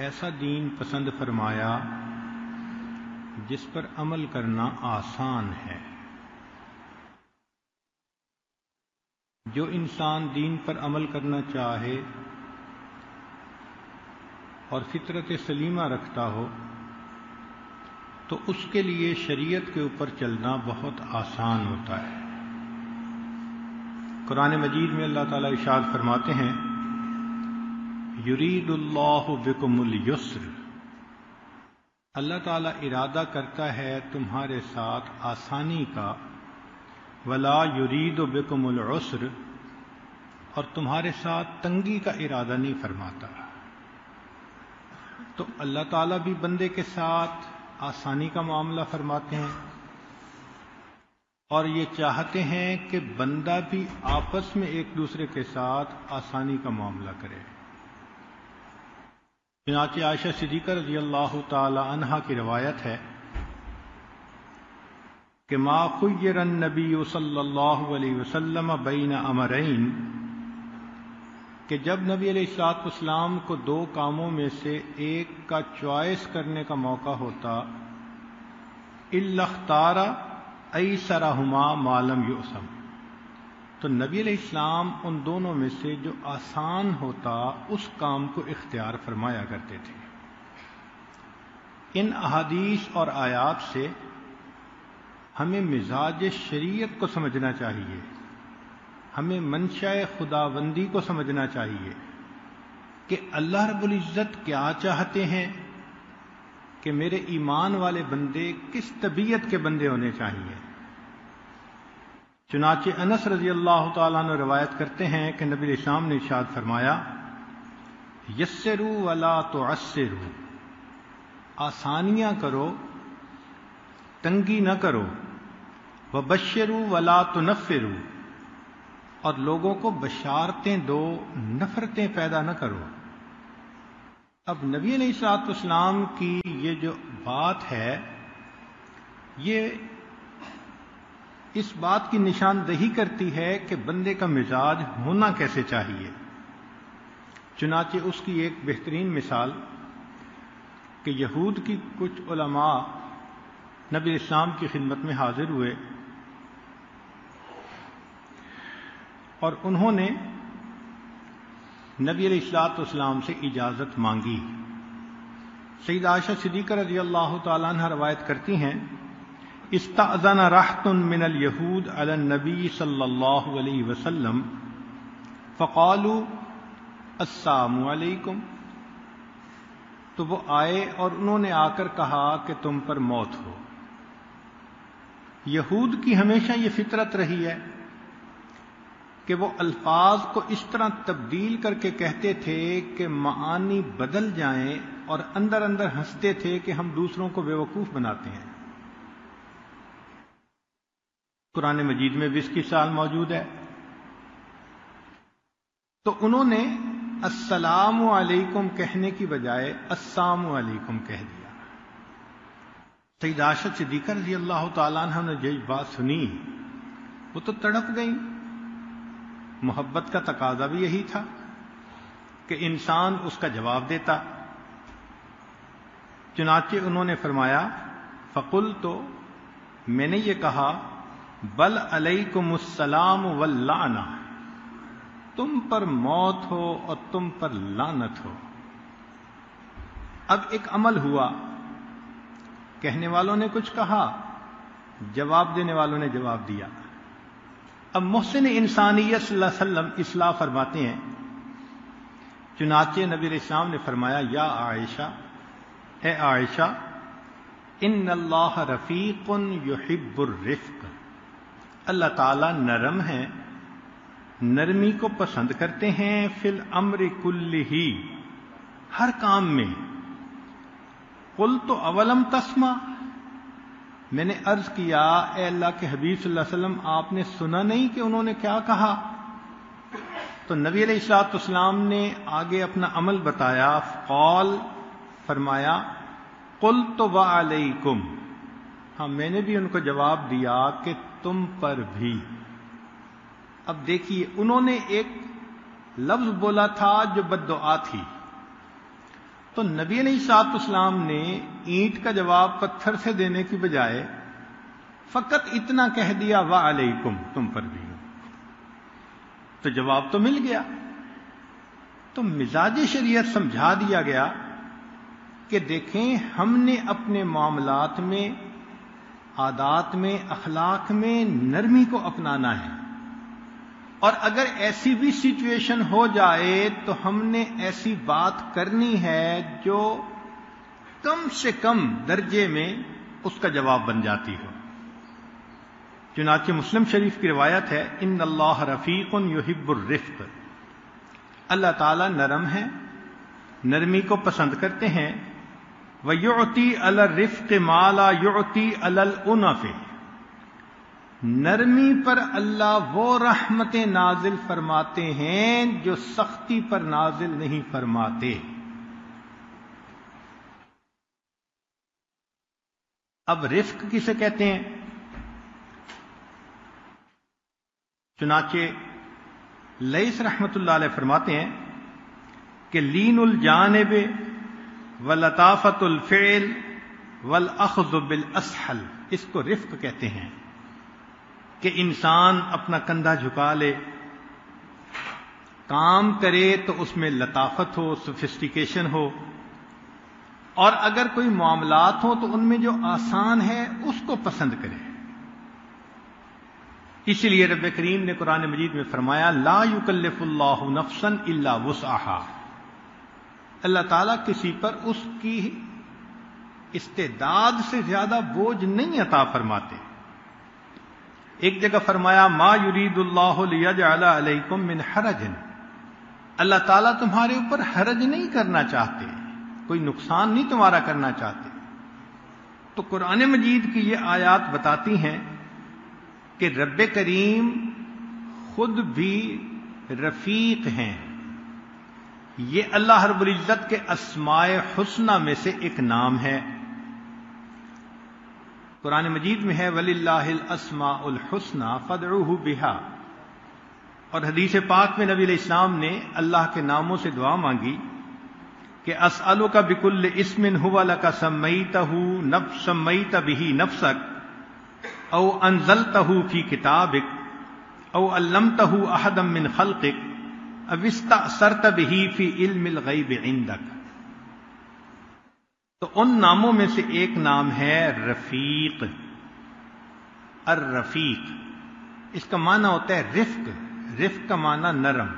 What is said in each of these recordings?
ایسا دین پسند فرمایا جس پر عمل کرنا آسان ہے۔ جو انسان دین پر عمل کرنا چاہے اور فطرت سلیمہ رکھتا ہو تو اس کے لیے شریعت کے اوپر چلنا بہت آسان ہوتا ہے۔ قرآن مجید میں اللہ تعالیٰ ارشاد فرماتے ہیں یرید اللہ بکم الیسر، اللہ تعالیٰ ارادہ کرتا ہے تمہارے ساتھ آسانی کا، ولا یرید بکم العسر، اور تمہارے ساتھ تنگی کا ارادہ نہیں فرماتا۔ تو اللہ تعالیٰ بھی بندے کے ساتھ آسانی کا معاملہ فرماتے ہیں اور یہ چاہتے ہیں کہ بندہ بھی آپس میں ایک دوسرے کے ساتھ آسانی کا معاملہ کرے۔ چنانچہ عائشہ صدیقہ رضی اللہ تعالی عنہا کی روایت ہے کہ ما خیر النبی صلی اللہ علیہ وسلم بین امرین، کہ جب نبی علیہ الصلوۃ والسلام کو دو کاموں میں سے ایک کا چوائس کرنے کا موقع ہوتا، الا اختار ایسرہما ما لم یؤثم، تو نبی علیہ السلام ان دونوں میں سے جو آسان ہوتا اس کام کو اختیار فرمایا کرتے تھے۔ ان احادیث اور آیات سے ہمیں مزاج شریعت کو سمجھنا چاہیے، ہمیں منشاء خداوندی کو سمجھنا چاہیے کہ اللہ رب العزت کیا چاہتے ہیں، کہ میرے ایمان والے بندے کس طبیعت کے بندے ہونے چاہیے۔ چنانچہ انس رضی اللہ تعالیٰ عنہ روایت کرتے ہیں کہ نبی علیہ السلام نے ارشاد فرمایا یسروا ولا تعسروا، آسانیاں کرو تنگی نہ کرو، وبشروا ولا تنفروا، اور لوگوں کو بشارتیں دو نفرتیں پیدا نہ کرو۔ اب نبی علیہ الصلوۃ والسلام کی یہ جو بات ہے یہ اس بات کی نشاندہی کرتی ہے کہ بندے کا مزاج ہونا کیسے چاہیے۔ چنانچہ اس کی ایک بہترین مثال کہ یہود کی کچھ علماء نبی اسلام کی خدمت میں حاضر ہوئے اور انہوں نے نبی علیہ الصلوۃ والسلام سے اجازت مانگی۔ سیدہ عائشہ صدیقہ رضی اللہ تعالیٰ عنہ روایت کرتی ہیں استأذن رہط من الیہود علی النبی صلی اللہ علیہ وسلم فقالوا السلام علیکم، تو وہ آئے اور انہوں نے آ کر کہا کہ تم پر موت ہو۔ یہود کی ہمیشہ یہ فطرت رہی ہے کہ وہ الفاظ کو اس طرح تبدیل کر کے کہتے تھے کہ معانی بدل جائیں، اور اندر اندر ہنستے تھے کہ ہم دوسروں کو بیوقوف بناتے ہیں۔ قرآن مجید میں بھی اس کی مثال موجود ہے۔ تو انہوں نے السلام علیکم کہنے کی بجائے السلام علیکم کہہ دیا۔ سیدہ عائشہ صدیقہ رضی اللہ تعالیٰ عنہ نے یہ بات سنی وہ تو تڑپ گئیں۔ محبت کا تقاضا بھی یہی تھا کہ انسان اس کا جواب دیتا۔ چنانچہ انہوں نے فرمایا فقلت، تو میں نے یہ کہا بل علیکم السلام واللعنہ، تم پر موت ہو اور تم پر لعنت ہو۔ اب ایک عمل ہوا، کہنے والوں نے کچھ کہا، جواب دینے والوں نے جواب دیا۔ اب محسن انسانیت صلی اللہ علیہ وسلم اصلاح فرماتے ہیں۔ چنانچہ نبی علیہ السلام نے فرمایا یا عائشہ، اے عائشہ، ان اللہ رفیق یحب الرفق، اللہ تعالیٰ نرم ہے، نرمی کو پسند کرتے ہیں، فی الامر کلہ، ہر کام میں۔ قلت اولم تسمع، میں نے عرض کیا اے اللہ کے حبیب صلی اللہ علیہ وسلم آپ نے سنا نہیں کہ انہوں نے کیا کہا؟ تو نبی علیہ الصلوۃ والسلام نے آگے اپنا عمل بتایا، قال، فرمایا قلت وعلیکم، ہاں میں نے بھی ان کو جواب دیا کہ تم پر بھی۔ اب دیکھیے انہوں نے ایک لفظ بولا تھا جو بد دعا تھی، تو نبی علیہ الصلوۃ والسلام نے اینٹ کا جواب پتھر سے دینے کی بجائے فقط اتنا کہہ دیا وعلیکم، تم پر بھی ہو، تو جواب تو مل گیا۔ تو مزاج شریعت سمجھا دیا گیا کہ دیکھیں ہم نے اپنے معاملات میں، عادات میں، اخلاق میں نرمی کو اپنانا ہے، اور اگر ایسی بھی سچویشن ہو جائے تو ہم نے ایسی بات کرنی ہے جو کم سے کم درجے میں اس کا جواب بن جاتی ہو۔ چنانچہ مسلم شریف کی روایت ہے، ان اللہ رفیق یحب الرفق، اللہ تعالیٰ نرم ہے، نرمی کو پسند کرتے ہیں۔ وَيُعْطِي عَلَى الرِّفْقِ مَا لَا يُعْطِي عَلَى الْأُنَفِ، نرمی پر اللہ وہ رحمتیں نازل فرماتے ہیں جو سختی پر نازل نہیں فرماتے۔ اب رفق کسے کہتے ہیں؟ چنانچہ لیث رحمت اللہ علیہ فرماتے ہیں کہ لین الجانب ولطافت الفعل والاخذ بالاسحل، اس کو رفق کہتے ہیں کہ انسان اپنا کندھا جھکا لے، کام کرے تو اس میں لطافت ہو، سوفسٹیکیشن ہو، اور اگر کوئی معاملات ہو تو ان میں جو آسان ہے اس کو پسند کرے۔ اسی لیے رب کریم نے قرآن مجید میں فرمایا لا یکلف اللہ نفسا الا وسعها، اللہ تعالیٰ کسی پر اس کی استعداد سے زیادہ بوجھ نہیں عطا فرماتے۔ ایک جگہ فرمایا ما یرید اللہ لیجعل علیکم من حرج، اللہ تعالیٰ تمہارے اوپر حرج نہیں کرنا چاہتے، کوئی نقصان نہیں تمہارا کرنا چاہتے۔ تو قرآن مجید کی یہ آیات بتاتی ہیں کہ رب کریم خود بھی رفیق ہیں۔ یہ اللہ رب العزت کے اسماء حسنہ میں سے ایک نام ہے۔ قرآن مجید میں ہے وَلِلَّهِ الْأَسْمَاءُ الْحُسْنَى فَادْعُوهُ بِهَا، اور حدیث پاک میں نبی علیہ السلام نے اللہ کے ناموں سے دعا مانگی کہ أَسْأَلُكَ بِكُلِّ اسْمٍ هُوَ لَكَ سَمَّيْتَ بِهِ نَفْسَكَ او انزلته فی کتابک او علمته احدا من خلقک او استأثرت به فی علم الغیب عندک۔ تو ان ناموں میں سے ایک نام ہے رفیق، الرفیق، اس کا معنی ہوتا ہے رفق، رفق کا معنی نرم۔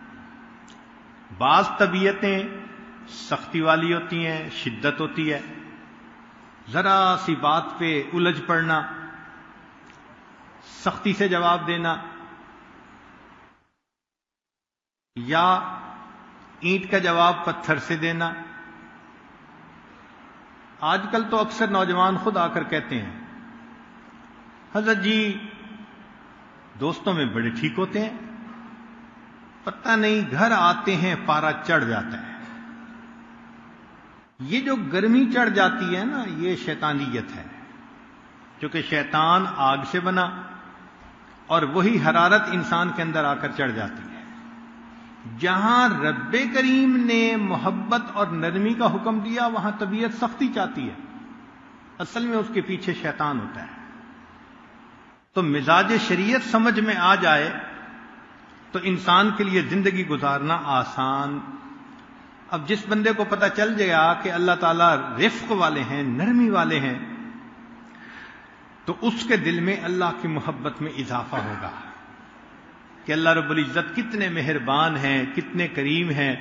بعض طبیعتیں سختی والی ہوتی ہیں، شدت ہوتی ہے، ذرا سی بات پہ الجھ پڑنا، سختی سے جواب دینا، یا اینٹ کا جواب پتھر سے دینا۔ آج کل تو اکثر نوجوان خود آ کر کہتے ہیں حضرت جی دوستوں میں بڑے ٹھیک ہوتے ہیں، پتہ نہیں گھر آتے ہیں پارا چڑھ جاتا ہے۔ یہ جو گرمی چڑھ جاتی ہے نا، یہ شیطانیت ہے، کیونکہ شیطان آگ سے بنا اور وہی حرارت انسان کے اندر آ کر چڑھ جاتی ہے۔ جہاں رب کریم نے محبت اور نرمی کا حکم دیا وہاں طبیعت سختی چاہتی ہے، اصل میں اس کے پیچھے شیطان ہوتا ہے۔ تو مزاج شریعت سمجھ میں آ جائے تو انسان کے لیے زندگی گزارنا آسان۔ اب جس بندے کو پتہ چل گیا کہ اللہ تعالیٰ رفق والے ہیں، نرمی والے ہیں، تو اس کے دل میں اللہ کی محبت میں اضافہ ہوگا کہ اللہ رب العزت کتنے مہربان ہیں، کتنے کریم ہیں۔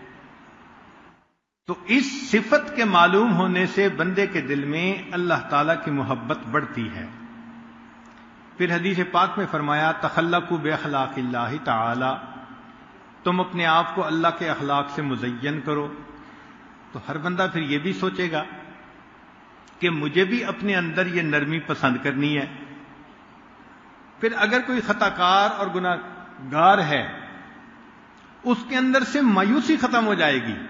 تو اس صفت کے معلوم ہونے سے بندے کے دل میں اللہ تعالیٰ کی محبت بڑھتی ہے۔ پھر حدیث پاک میں فرمایا تخلقوا باخلاق اللہ تعالی، تم اپنے آپ کو اللہ کے اخلاق سے مزین کرو۔ تو ہر بندہ پھر یہ بھی سوچے گا کہ مجھے بھی اپنے اندر یہ نرمی پسند کرنی ہے۔ پھر اگر کوئی خطا کار اور گناہ گار ہے، اس کے اندر سے مایوسی ختم ہو جائے گی۔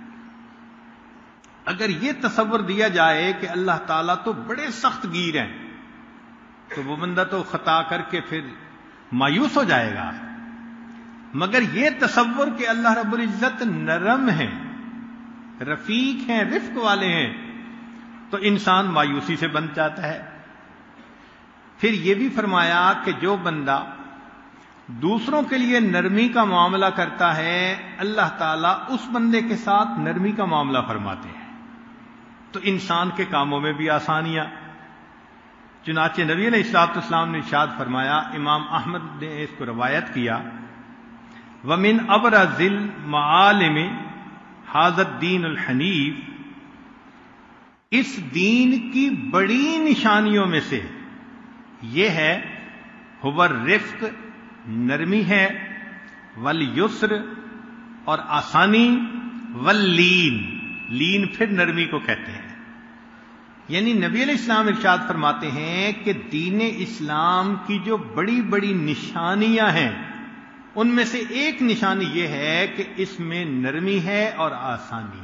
اگر یہ تصور دیا جائے کہ اللہ تعالیٰ تو بڑے سخت گیر ہیں، تو وہ بندہ تو خطا کر کے پھر مایوس ہو جائے گا۔ مگر یہ تصور کہ اللہ رب العزت نرم ہے، رفیق ہیں، رفق والے ہیں، تو انسان مایوسی سے بن جاتا ہے۔ پھر یہ بھی فرمایا کہ جو بندہ دوسروں کے لیے نرمی کا معاملہ کرتا ہے، اللہ تعالیٰ اس بندے کے ساتھ نرمی کا معاملہ فرماتے ہیں، تو انسان کے کاموں میں بھی آسانیاں۔ چنانچہ نبی علیہ الصلوۃ والسلام نے ارشاد فرمایا، امام احمد نے اس کو روایت کیا، وَمِنْ أَبْرَزِ الْمَعَالِمِ هَذَا الدِّينُ الْحَنِيفُ، اس دین کی بڑی نشانیوں میں سے یہ ہے، هُوَ الرِّفْقُ، نرمی ہے، وَالْيُسْرُ، اور آسانی، وَاللِّينُ، لین پھر نرمی کو کہتے ہیں۔ یعنی نبی علیہ السلام ارشاد فرماتے ہیں کہ دین اسلام کی جو بڑی بڑی نشانیاں ہیں، ان میں سے ایک نشانی یہ ہے کہ اس میں نرمی ہے اور آسانی۔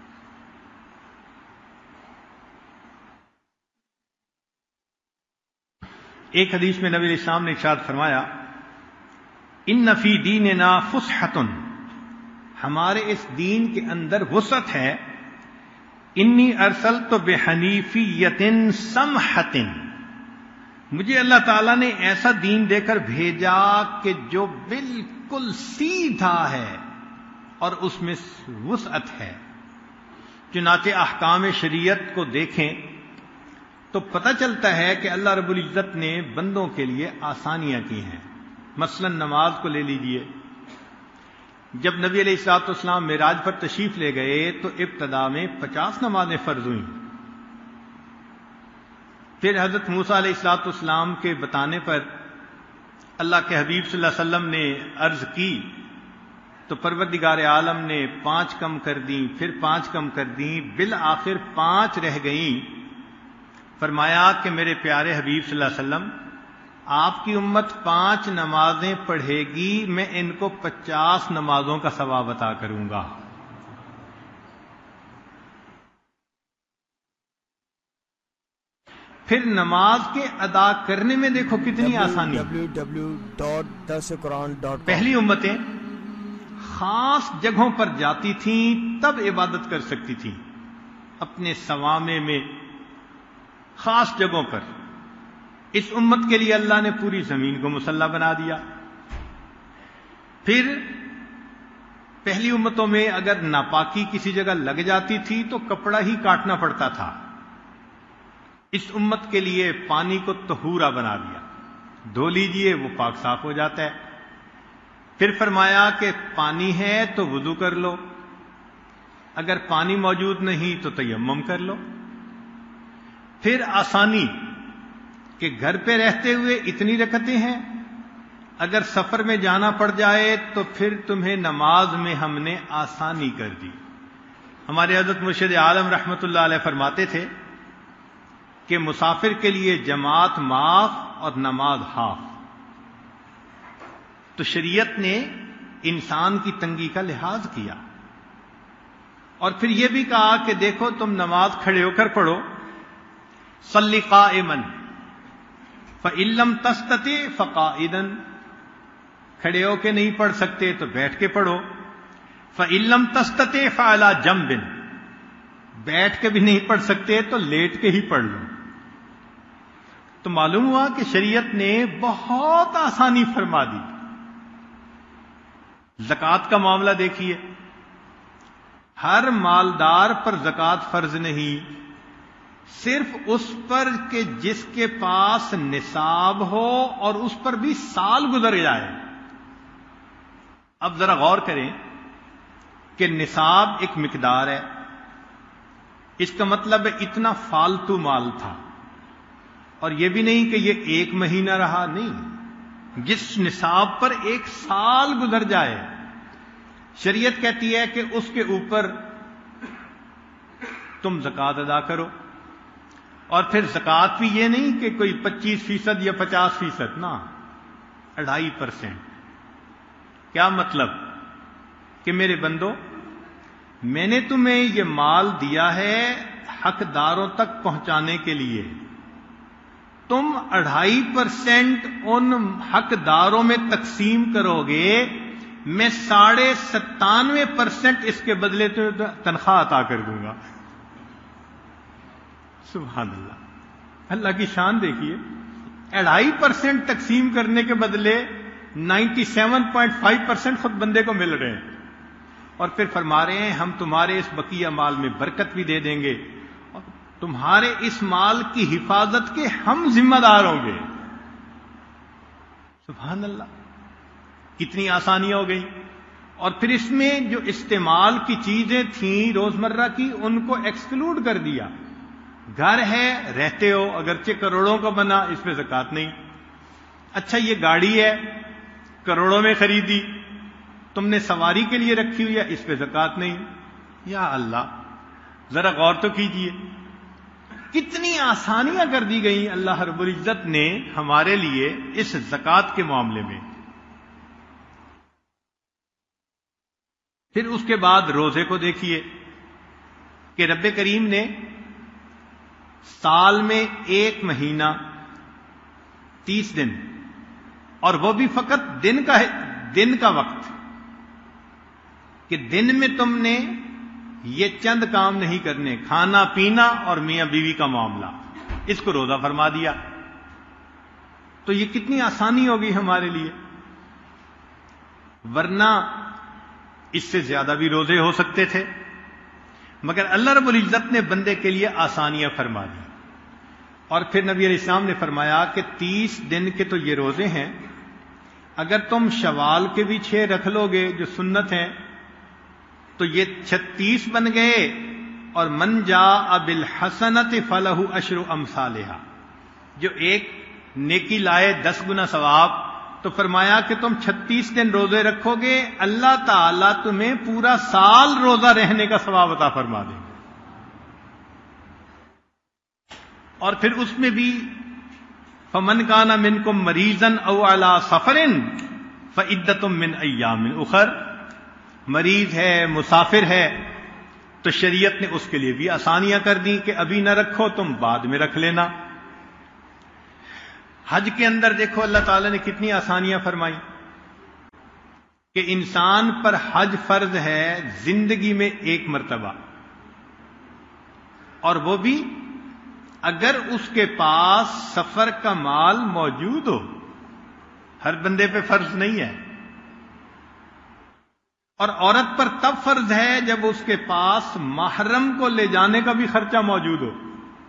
ایک حدیث میں نبی علیہ السلام نے ارشاد فرمایا، ان فی دیننا فسحۃ، ہمارے اس دین کے اندر وسعت ہے، انی ارسلت بحنیفیۃ سمحۃ، مجھے اللہ تعالیٰ نے ایسا دین دے کر بھیجا کہ جو بالکل سیدھا ہے اور اس میں وسعت ہے۔ چنانچہ احکام شریعت کو دیکھیں تو پتہ چلتا ہے کہ اللہ رب العزت نے بندوں کے لیے آسانیاں کی ہیں۔ مثلا نماز کو لے لیجئے، جب نبی علیہ الصلوۃ والسلام معراج پر تشریف لے گئے تو ابتدا میں 50 نمازیں فرض ہوئیں۔ پھر حضرت موسیٰ علیہ الصلوۃ والسلام کے بتانے پر اللہ کے حبیب صلی اللہ علیہ وسلم نے عرض کی تو پروردگار عالم نے 5 کم کر دیں، پھر 5 کم کر دیں، بالآخر 5 رہ گئیں۔ فرمایا کہ میرے پیارے حبیب صلی اللہ علیہ وسلم، آپ کی امت 5 نمازیں پڑھے گی، میں ان کو 50 نمازوں کا ثواب عطا کروں گا۔ پھر نماز کے ادا کرنے میں دیکھو کتنی آسانی۔ www.darsulquran.com پہلی امتیں خاص جگہوں پر جاتی تھیں تب عبادت کر سکتی تھیں، اپنے صوامع میں خاص جگہوں پر۔ اس امت کے لیے اللہ نے پوری زمین کو مسلح بنا دیا۔ پھر پہلی امتوں میں اگر ناپاکی کسی جگہ لگ جاتی تھی تو کپڑا ہی کاٹنا پڑتا تھا، اس امت کے لیے پانی کو طہورا بنا دیا، دھو لیجئے وہ پاک صاف ہو جاتا ہے۔ پھر فرمایا کہ پانی ہے تو وضو کر لو، اگر پانی موجود نہیں تو تیمم کر لو۔ پھر آسانی کہ گھر پہ رہتے ہوئے اتنی رکعتیں ہیں، اگر سفر میں جانا پڑ جائے تو پھر تمہیں نماز میں ہم نے آسانی کر دی۔ ہمارے حضرت مرشد عالم رحمت اللہ علیہ فرماتے تھے کہ مسافر کے لیے جماعت معاف اور نماز حاف۔ تو شریعت نے انسان کی تنگی کا لحاظ کیا، اور پھر یہ بھی کہا کہ دیکھو تم نماز کھڑے ہو کر پڑھو، صلی قائما فإن لم تستطع فقاعدا، کھڑے ہو کے نہیں پڑھ سکتے تو بیٹھ کے پڑھو، فإن لم تستطع فعلى جنب، بیٹھ کے بھی نہیں پڑھ سکتے تو لیٹ کے ہی پڑھ لو۔ تو معلوم ہوا کہ شریعت نے بہت آسانی فرما دی۔ زکوٰۃ کا معاملہ دیکھیے، ہر مالدار پر زکوٰۃ فرض نہیں، صرف اس پر کہ جس کے پاس نصاب ہو اور اس پر بھی سال گزر جائے۔ اب ذرا غور کریں کہ نصاب ایک مقدار ہے، اس کا مطلب ہے اتنا فالتو مال تھا، اور یہ بھی نہیں کہ یہ 1 مہینہ رہا، نہیں، جس نصاب پر 1 سال گزر جائے، شریعت کہتی ہے کہ اس کے اوپر تم زکوٰۃ ادا کرو۔ اور پھر زکوٰۃ بھی یہ نہیں کہ کوئی 25% یا 50%، نہ، 2.5%۔ کیا مطلب؟ کہ میرے بندو، میں نے تمہیں یہ مال دیا ہے حقداروں تک پہنچانے کے لیے، تم 2.5% ان حقداروں میں تقسیم کرو گے میں 97.5% اس کے بدلے تو تنخواہ عطا کر دوں گا. سبحان اللہ. اللہ کی شان دیکھیے، 2.5% تقسیم کرنے کے بدلے 97.5% خود بندے کو مل رہے ہیں. اور پھر فرما رہے ہیں ہم تمہارے اس بقیہ مال میں برکت بھی دے دیں گے اور تمہارے اس مال کی حفاظت کے ہم ذمہ دار ہوں گے. سبحان اللہ. کتنی آسانیاں ہو گئی. اور پھر اس میں جو استعمال کی چیزیں تھیں روزمرہ کی ان کو ایکسکلوڈ کر دیا. گھر ہے، رہتے ہو، اگرچہ کروڑوں کا بنا، اس پہ زکوٰۃ نہیں. اچھا یہ گاڑی ہے، کروڑوں میں خریدی، تم نے سواری کے لیے رکھی ہوئی ہے، اس پہ زکوٰۃ نہیں. یا اللہ، ذرا غور تو کیجئے کتنی آسانیاں کر دی گئی اللہ رب العزت نے ہمارے لیے اس زکوٰۃ کے معاملے میں. پھر اس کے بعد روزے کو دیکھیے کہ رب کریم نے سال میں 1 مہینہ 30 دن، اور وہ بھی فقط دن کا وقت، کہ دن میں تم نے یہ چند کام نہیں کرنے، کھانا پینا اور میاں بیوی کا معاملہ، اس کو روزہ فرما دیا. تو یہ کتنی آسانی ہوگی ہمارے لیے. ورنہ اس سے زیادہ بھی روزے ہو سکتے تھے، مگر اللہ رب العزت نے بندے کے لیے آسانیاں فرما دی. اور پھر نبی علیہ السلام نے فرمایا کہ 30 دن کے تو یہ روزے ہیں، اگر تم شوال کے بھی 6 رکھ لو گے جو سنت ہیں تو یہ 36 بن گئے. اور من جاء بالحسنۃ فلہ عشر امثالھا، جو ایک نیکی لائے 10 گنا ثواب. تو فرمایا کہ تم 36 دن روزے رکھو گے، اللہ تعالیٰ تمہیں پورا سال روزہ رہنے کا ثواب عطا فرما دیں گے. اور پھر اس میں بھی فمن کان منکم مریضا او علی سفر فعدۃ من ایام اخر، مریض ہے، مسافر ہے، تو شریعت نے اس کے لیے بھی آسانیاں کر دیں کہ ابھی نہ رکھو، تم بعد میں رکھ لینا. حج کے اندر دیکھو اللہ تعالیٰ نے کتنی آسانیاں فرمائی کہ انسان پر حج فرض ہے زندگی میں 1 مرتبہ، اور وہ بھی اگر اس کے پاس سفر کا مال موجود ہو. ہر بندے پہ فرض نہیں ہے. اور عورت پر تب فرض ہے جب اس کے پاس محرم کو لے جانے کا بھی خرچہ موجود ہو.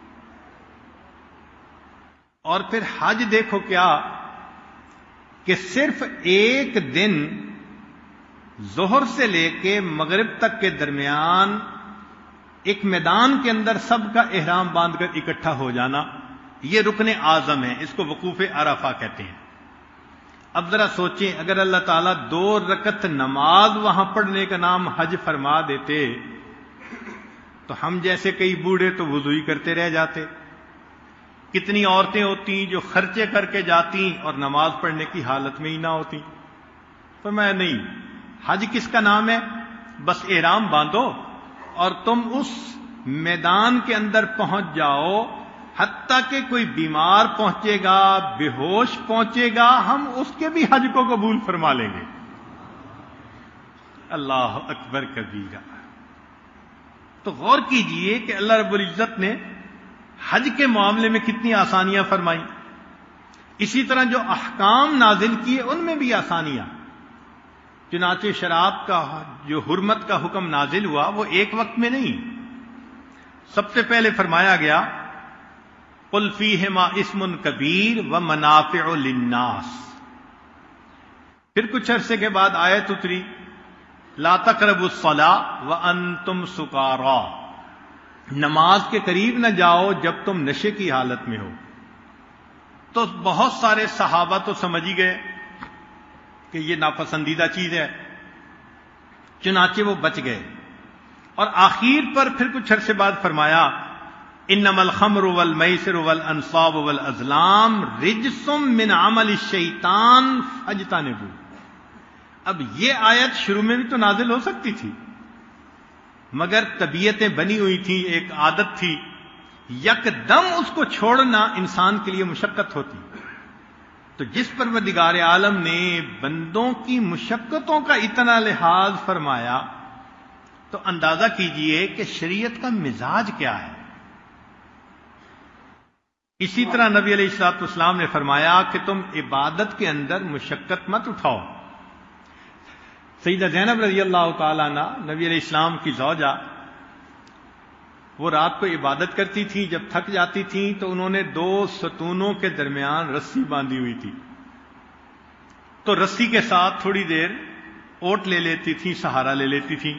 اور پھر حج دیکھو کیا کہ صرف 1 دن ظہر سے لے کے مغرب تک کے درمیان ایک میدان کے اندر سب کا احرام باندھ کر اکٹھا ہو جانا، یہ رکن اعظم ہے، اس کو وقوف عرفہ کہتے ہیں. اب ذرا سوچیں اگر اللہ تعالیٰ 2 رکعت نماز وہاں پڑھنے کا نام حج فرما دیتے تو ہم جیسے کئی بوڑھے تو وضو ہی کرتے رہ جاتے. کتنی عورتیں ہوتی جو خرچے کر کے جاتی اور نماز پڑھنے کی حالت میں ہی نہ ہوتی. فرمایا نہیں، حج کس کا نام ہے؟ بس احرام باندھو اور تم اس میدان کے اندر پہنچ جاؤ، حتیٰ کہ کوئی بیمار پہنچے گا، بے ہوش پہنچے گا، ہم اس کے بھی حج کو قبول فرما لیں گے. اللہ اکبر کبیرہ. تو غور کیجئے کہ اللہ رب العزت نے حج کے معاملے میں کتنی آسانیاں فرمائیں. اسی طرح جو احکام نازل کیے ان میں بھی آسانیاں. چنانچہ شراب کا جو حرمت کا حکم نازل ہوا وہ ایک وقت میں نہیں، سب سے پہلے فرمایا گیا قل فیہما اسم کبیر ومنافع للناس. پھر کچھ عرصے کے بعد آیت اتری لا تقربوا الصلاۃ وانتم سکارى، نماز کے قریب نہ جاؤ جب تم نشے کی حالت میں ہو. تو بہت سارے صحابہ تو سمجھ ہی گئے کہ یہ ناپسندیدہ چیز ہے، چنانچہ وہ بچ گئے. اور آخر پر پھر کچھ عرصے بعد فرمایا انما الخمر والمیسر والانصاب والازلام رجس من عمل الشیطان فاجتنبوہ. اب یہ آیت شروع میں بھی تو نازل ہو سکتی تھی، مگر طبیعتیں بنی ہوئی تھیں، ایک عادت تھی، یک دم اس کو چھوڑنا انسان کے لیے مشقت ہوتی. تو جس پروردگار عالم نے بندوں کی مشقتوں کا اتنا لحاظ فرمایا تو اندازہ کیجئے کہ شریعت کا مزاج کیا ہے۔ اسی طرح نبی علیہ الصلوۃ والسلام نے فرمایا کہ تم عبادت کے اندر مشقت مت اٹھاؤ۔ سیدہ زینب رضی اللہ تعالیٰ عنہ نبی علیہ السلام کی زوجہ، وہ رات کو عبادت کرتی تھی، جب تھک جاتی تھیں تو انہوں نے 2 ستونوں کے درمیان رسی باندھی ہوئی تھی، تو رسی کے ساتھ تھوڑی دیر اوٹ لے لیتی تھی، سہارا لے لیتی تھی۔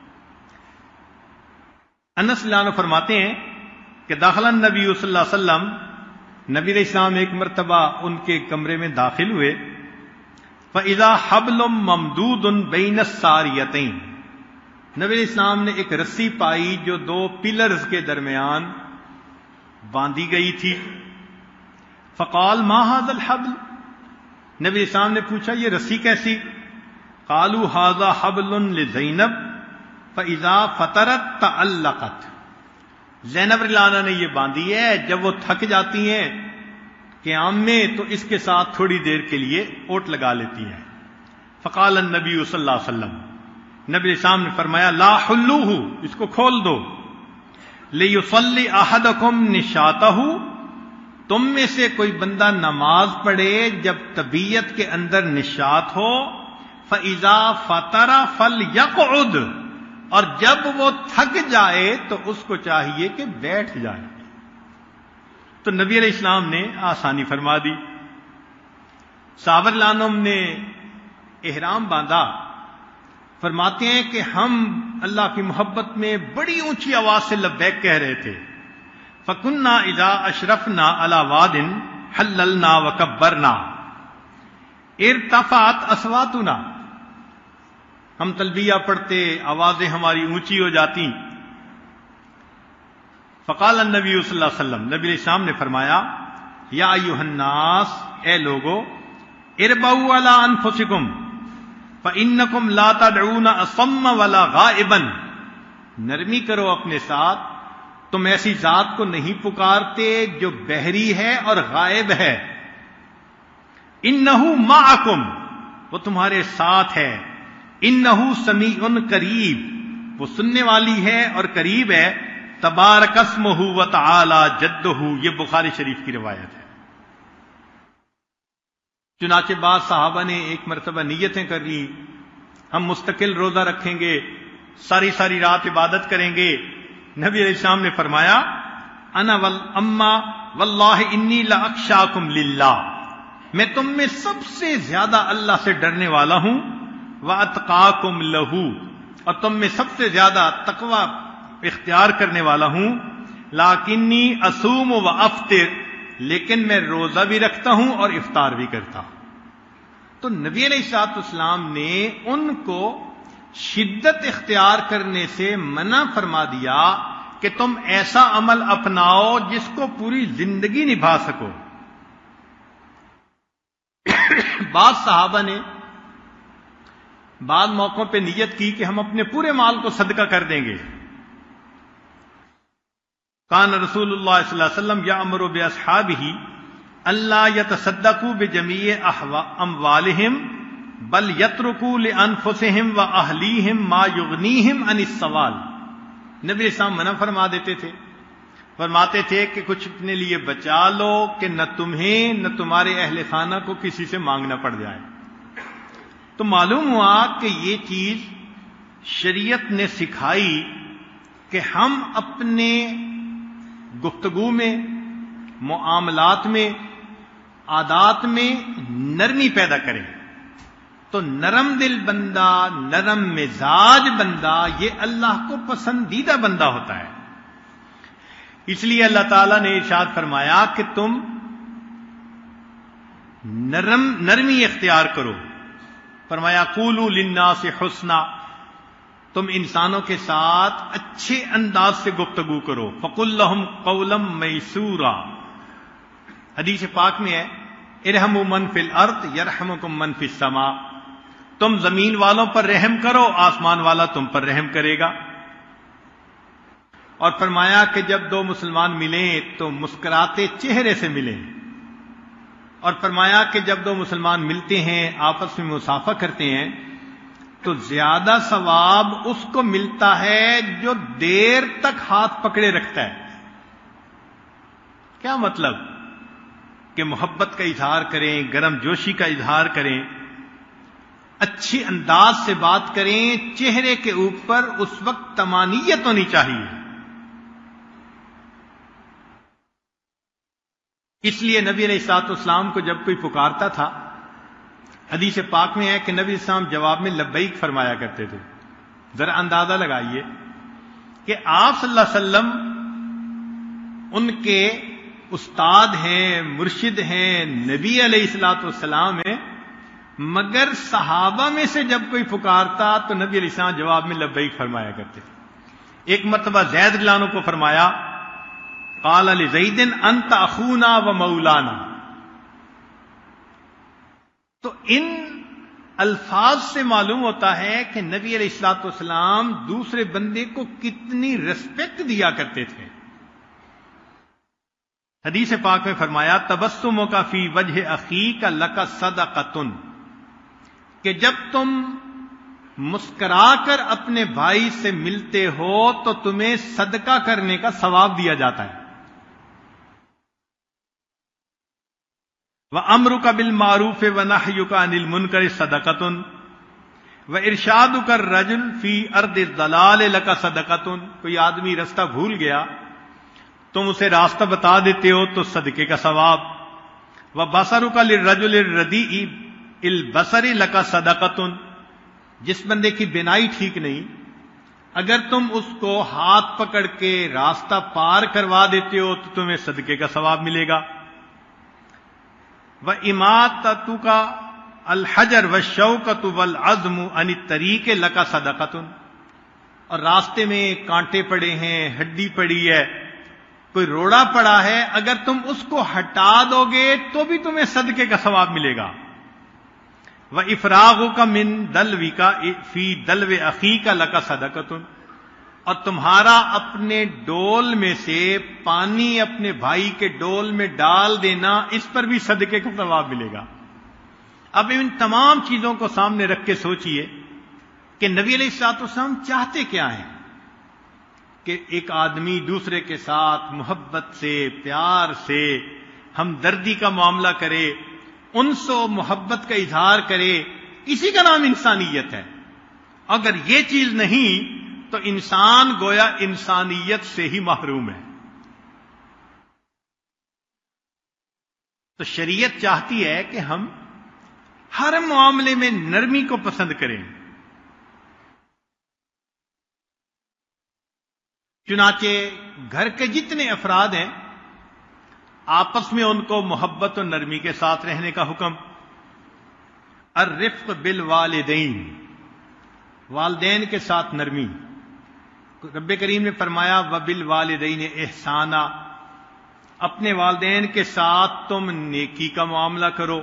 انس اللہ عنہ فرماتے ہیں کہ داخل النبی صلی اللہ علیہ وسلم، نبی علیہ السلام ایک مرتبہ ان کے کمرے میں داخل ہوئے، فَإِذَا حَبْلٌ مَمْدُودٌ بَيْنَ السَّارِيَتَيْنِ، نبی علیہ السلام نے ایک رسی پائی جو 2 پلرز کے درمیان باندھی گئی تھی۔ فقال ما هذا الحبل، نبی علیہ السلام نے پوچھا یہ رسی کیسی؟ قالوا هذا حبل لزینب فَإِذَا فَطَرَتْ تَعَلَّقَتْ، زینب رضی اللہ عنہا نے یہ باندھی ہے، جب وہ تھک جاتی ہیں قیام میں تو اس کے ساتھ تھوڑی دیر کے لیے اوٹ لگا لیتی ہیں۔ فقال النبی صلی اللہ علیہ وسلم، نبی علیہ السلام نے فرمایا لا حلوہ، اس کو کھول دو، لیصلی احدکم نشاتہ، تم میں سے کوئی بندہ نماز پڑھے جب طبیعت کے اندر نشاط ہو، فَإِذَا فَطَرَ فَلْيَقْعُدْ، اور جب وہ تھک جائے تو اس کو چاہیے کہ بیٹھ جائے۔ تو نبی علیہ السلام نے آسانی فرما دی۔ صحابہ رضی نے احرام باندھا، فرماتے ہیں کہ ہم اللہ کی محبت میں بڑی اونچی آواز سے لبیک کہہ رہے تھے۔ فَكُنَّا إِذَا أَشْرَفْنَا عَلَى وَادٍ حَلَّلْنَا وَكَبَّرْنَا ارتفعت اصواتنا، ہم تلبیہ پڑھتے آوازیں ہماری اونچی ہو جاتی۔ فقال النبی صلی اللہ علیہ وسلم، نبی علیہ السلام نے فرمایا یا ایھا الناس، اے لوگو، اربعوا علی انفسکم فانکم لا تدعون اصم ولا غائبا، نرمی کرو اپنے ساتھ، تم ایسی ذات کو نہیں پکارتے جو بحری ہے اور غائب ہے۔ انہ معکم، وہ تمہارے ساتھ ہے۔ انہ سمیع قریب، وہ سننے والی ہے اور قریب ہے۔ تبارک اسمہ وتعالی جدہ، یہ بخاری شریف کی روایت ہے۔ چنانچہ بعض صحابہ نے ایک مرتبہ نیتیں کر لی، ہم مستقل روزہ رکھیں گے، ساری ساری رات عبادت کریں گے۔ نبی علیہ السلام نے فرمایا انا والاما واللہ انی لاخشاکم للہ، میں تم میں سب سے زیادہ اللہ سے ڈرنے والا ہوں، واتقاکم لہ، اور تم میں سب سے زیادہ تقوی اختیار کرنے والا ہوں۔ لیکنی اصوم و افطر، لیکن میں روزہ بھی رکھتا ہوں اور افطار بھی کرتا ہوں۔ تو نبی علیہ الصلوۃ والسلام نے ان کو شدت اختیار کرنے سے منع فرما دیا کہ تم ایسا عمل اپناؤ جس کو پوری زندگی نبھا سکو۔ بعض صحابہ نے بعض موقعوں پہ نیت کی کہ ہم اپنے پورے مال کو صدقہ کر دیں گے۔ کان رسول اللہ صلی اللہ علیہ وسلم یأمر باصحابہ الا یتصدقوا بجمیع اموالہم بل یترکوا لانفسہم واہلیہم ما یغنیہم عن السوال، نبی اسلام منع فرما دیتے تھے، فرماتے تھے کہ کچھ اپنے لیے بچا لو کہ نہ تمہیں نہ تمہارے اہل خانہ کو کسی سے مانگنا پڑ جائے۔ تو معلوم ہوا کہ یہ چیز شریعت نے سکھائی کہ ہم اپنے گفتگو میں، معاملات میں، عادات میں نرمی پیدا کریں۔ تو نرم دل بندہ، نرم مزاج بندہ، یہ اللہ کو پسندیدہ بندہ ہوتا ہے۔ اس لیے اللہ تعالیٰ نے ارشاد فرمایا کہ تم نرمی اختیار کرو۔ فرمایا قولوا للناس حسنا، تم انسانوں کے ساتھ اچھے انداز سے گفتگو کرو۔ فقل لهم قولا میسورا، حدیث پاک میں ہے ارحموا من فی الارض یرحمکم من فی السماء، تم زمین والوں پر رحم کرو، آسمان والا تم پر رحم کرے گا۔ اور فرمایا کہ جب دو مسلمان ملیں تو مسکراتے چہرے سے ملیں۔ اور فرمایا کہ جب دو مسلمان ملتے ہیں آپس میں مصافحہ کرتے ہیں تو زیادہ ثواب اس کو ملتا ہے جو دیر تک ہاتھ پکڑے رکھتا ہے۔ کیا مطلب؟ کہ محبت کا اظہار کریں، گرم جوشی کا اظہار کریں، اچھی انداز سے بات کریں، چہرے کے اوپر اس وقت طمانینت ہونی چاہیے۔ اس لیے نبی علیہ الصلوۃ والسلام کو جب کوئی پکارتا تھا، حدیث پاک میں ہے کہ نبی اسلام جواب میں لبیک فرمایا کرتے تھے۔ ذرا اندازہ لگائیے کہ آپ صلی اللہ علیہ وسلم ان کے استاد ہیں، مرشد ہیں، نبی علیہ الصلوۃ والسلام ہیں، مگر صحابہ میں سے جب کوئی پکارتا تو نبی علیہ السلام جواب میں لبیک فرمایا کرتے تھے۔ ایک مرتبہ زید رضی اللہ عنہ کو فرمایا، قال لزید انت اخونا و مولانا۔ تو ان الفاظ سے معلوم ہوتا ہے کہ نبی علیہ الصلوۃ والسلام دوسرے بندے کو کتنی ریسپیکٹ دیا کرتے تھے۔ حدیث پاک میں فرمایا، تبسمک فی وجہ اخیک لک صدقۃ، کہ جب تم مسکرا کر اپنے بھائی سے ملتے ہو تو تمہیں صدقہ کرنے کا ثواب دیا جاتا ہے۔ وَأَمْرُكَ بِالْمَعْرُوفِ وَنَهْيُكَ عَنِ الْمُنكَرِ صَدَقَةٌ وَإِرْشَادُكَ الرَّجُلَ فِي أَرْضِ الضَّلَالِ لَكَ صَدَقَةٌ۔ کوئی آدمی رستہ بھول گیا، تم اسے راستہ بتا دیتے ہو تو صدقے کا ثواب۔ وَبَصَرُكَ لِلرَّجُلِ الرَّدِيءِ الْبَصَرِ لَكَ صَدَقَةٌ۔ جس بندے کی بینائی ٹھیک نہیں، اگر تم اس کو ہاتھ پکڑ کے راستہ پار کروا دیتے ہو تو تمہیں صدقے کا ثواب ملے گا۔ وَإِمَاتَتُكَ الْحَجَرَ وَالشَّوْكَةُ وَالْعَزْمُ عَنِ الطَّرِيقِ لَكَ صَدَقَةٌ۔ اور راستے میں کانٹے پڑے ہیں، ہڈی پڑی ہے، کوئی روڑا پڑا ہے، اگر تم اس کو ہٹا دو گے تو بھی تمہیں صدقے کا ثواب ملے گا۔ وَإِفْرَاغُكَ مِن دَلْوِكَ فِي دَلْوِ أَخِيكَ لَكَ صَدَقَةٌ۔ اور تمہارا اپنے ڈول میں سے پانی اپنے بھائی کے ڈول میں ڈال دینا، اس پر بھی صدقے کا ثواب ملے گا۔ اب ان تمام چیزوں کو سامنے رکھ کے سوچئے کہ نبی علیہ الصلوۃ والسلام چاہتے کیا ہیں؟ کہ ایک آدمی دوسرے کے ساتھ محبت سے، پیار سے، ہمدردی کا معاملہ کرے، انس و محبت کا اظہار کرے، اسی کا نام انسانیت ہے۔ اگر یہ چیز نہیں تو انسان گویا انسانیت سے ہی محروم ہے۔ تو شریعت چاہتی ہے کہ ہم ہر معاملے میں نرمی کو پسند کریں۔ چنانچہ گھر کے جتنے افراد ہیں آپس میں ان کو محبت و نرمی کے ساتھ رہنے کا حکم۔ الرفق بالوالدین، والدین کے ساتھ نرمی۔ رب کریم نے فرمایا وبالوالدین احسانا، اپنے والدین کے ساتھ تم نیکی کا معاملہ کرو۔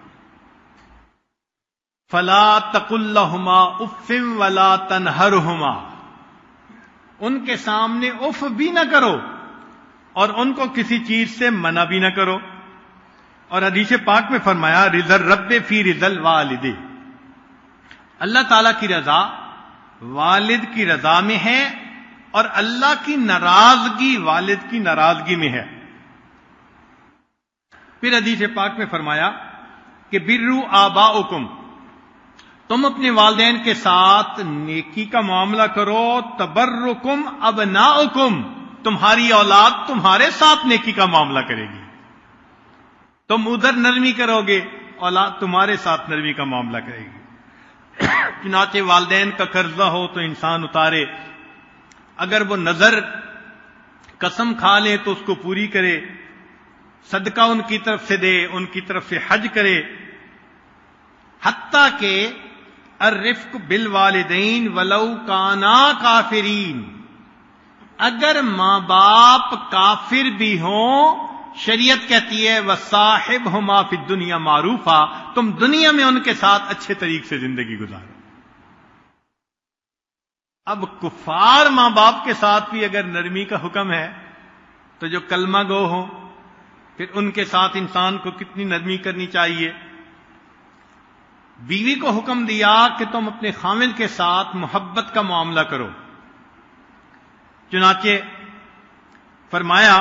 فلا تقل لهما اف ولا تنہرهما، ان کے سامنے اف بھی نہ کرو اور ان کو کسی چیز سے منع بھی نہ کرو۔ اور حدیث پاک میں فرمایا رضا الرب فی رضا الوالد، اللہ تعالی کی رضا والد کی رضا میں ہے اور اللہ کی ناراضگی والد کی ناراضگی میں ہے۔ پھر حدیث پاک میں فرمایا کہ بروا آباؤکم، تم اپنے والدین کے ساتھ نیکی کا معاملہ کرو، تبرکم ابناؤکم، تمہاری اولاد تمہارے ساتھ نیکی کا معاملہ کرے گی۔ تم ادھر نرمی کرو گے، اولاد تمہارے ساتھ نرمی کا معاملہ کرے گی۔ چنانچہ والدین کا قرضہ ہو تو انسان اتارے، اگر وہ نظر قسم کھا لیں تو اس کو پوری کرے، صدقہ ان کی طرف سے دے، ان کی طرف سے حج کرے، حتیٰ کہ الرفق بالوالدین ولو کانا کافرین، اگر ماں باپ کافر بھی ہوں شریعت کہتی ہے وصاحبہما فی الدنیا معروفا، تم دنیا میں ان کے ساتھ اچھے طریقے سے زندگی گزارو۔ اب کفار ماں باپ کے ساتھ بھی اگر نرمی کا حکم ہے تو جو کلمہ گو ہوں، پھر ان کے ساتھ انسان کو کتنی نرمی کرنی چاہیے. بیوی کو حکم دیا کہ تم اپنے خاوند کے ساتھ محبت کا معاملہ کرو. چنانچہ فرمایا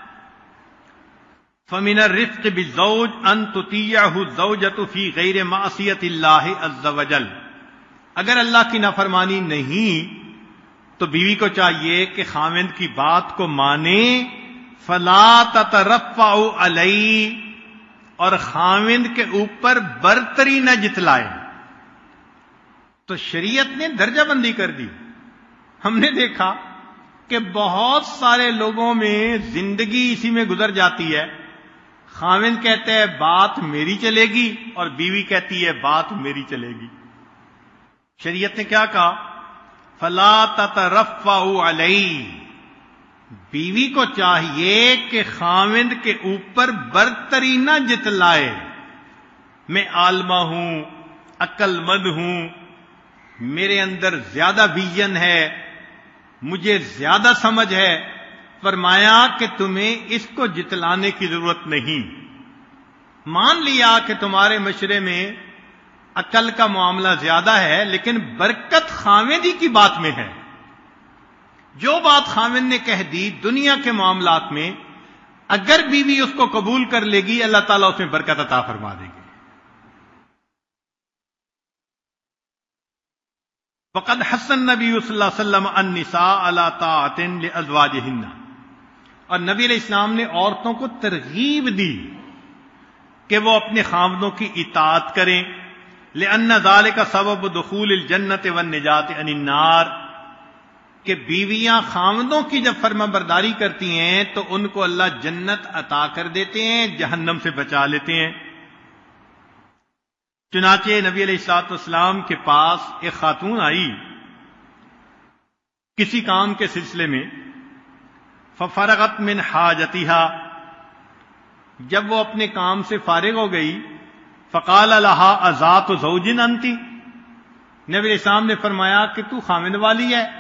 فَمِنَ الرِّفْقِ بِالزَّوْجِ أَن تُطِيعَهُ الزَّوْجَةُ فِي غَيْرِ مَعْصِيَةِ اللَّهِ عَزَّ وَجَلَّ. اگر اللہ کی نافرمانی نہیں تو بیوی کو چاہیے کہ خاوند کی بات کو مانے. فَلَا تَتَرَفَّعُ عَلَيْهِ، اور خاوند کے اوپر برتری نہ جتلائے. تو شریعت نے درجہ بندی کر دی. ہم نے دیکھا کہ بہت سارے لوگوں میں زندگی اسی میں گزر جاتی ہے. خاوند کہتے ہیں بات میری چلے گی اور بیوی کہتی ہے بات میری چلے گی. شریعت نے کیا کہا؟ فَلَا تَتَرَفَّعُ عَلَيْهِ. بیوی کو چاہیے کہ خاوند کے اوپر برتری نہ جتلائے. میں عالمہ ہوں، عقل مند ہوں، میرے اندر زیادہ ویژن ہے، مجھے زیادہ سمجھ ہے. فرمایا کہ تمہیں اس کو جتلانے کی ضرورت نہیں. مان لیا کہ تمہارے مشورے میں عقل کا معاملہ زیادہ ہے، لیکن برکت خاوند ہی کی بات میں ہے. جو بات خاوند نے کہہ دی دنیا کے معاملات میں، اگر بیوی اس کو قبول کر لے گی اللہ تعالیٰ اس میں برکت عطا فرما دے گی. وقد حث النبی صلی اللہ علیہ وسلم النساء علی طاعۃ لازواجہن، اور نبی علیہ السلام نے عورتوں کو ترغیب دی کہ وہ اپنے خاوندوں کی اطاعت کریں. لأن ذلك سبب دخول الجنت والنجاة عن النار، کہ بیویاں خاوندوں کی جب فرما برداری کرتی ہیں تو ان کو اللہ جنت عطا کر دیتے ہیں، جہنم سے بچا لیتے ہیں. چنانچہ نبی علیہ الصلوۃ والسلام کے پاس ایک خاتون آئی کسی کام کے سلسلے میں. ففرغت من حاجتها، جب وہ اپنے کام سے فارغ ہو گئی، فقال لها اذات زوج انت، نبی علیہ السلام نے فرمایا کہ تو خاوند والی ہے.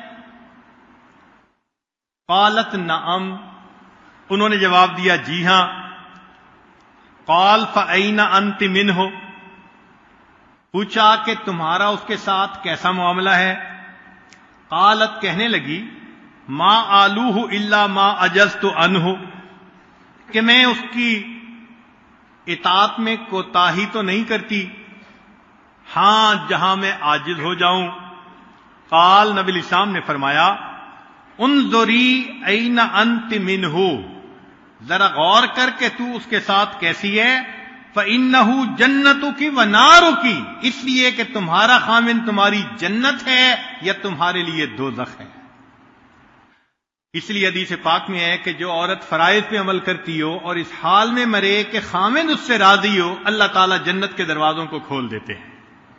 قالت نعم، انہوں نے جواب دیا جی ہاں. قال فأین انت منہ، پوچھا کہ تمہارا اس کے ساتھ کیسا معاملہ ہے. قالت، کہنے لگی ما آلوہ الا ما عجزت عنہ، کہ میں اس کی اطاعت میں کوتاہی تو نہیں کرتی، ہاں جہاں میں عاجز ہو جاؤں. قال، نبی علیہ السلام نے فرمایا انظری این انت منہ، ذرا غور کر کے تو اس کے ساتھ کیسی ہے. فإنہ جنتک ونارک، اس لیے کہ تمہارا خاوند تمہاری جنت ہے یا تمہارے لیے دوزخ ہے. اس لیے حدیث پاک میں ہے کہ جو عورت فرائض پہ عمل کرتی ہو اور اس حال میں مرے کہ خاوند اس سے راضی ہو، اللہ تعالیٰ جنت کے دروازوں کو کھول دیتے ہیں.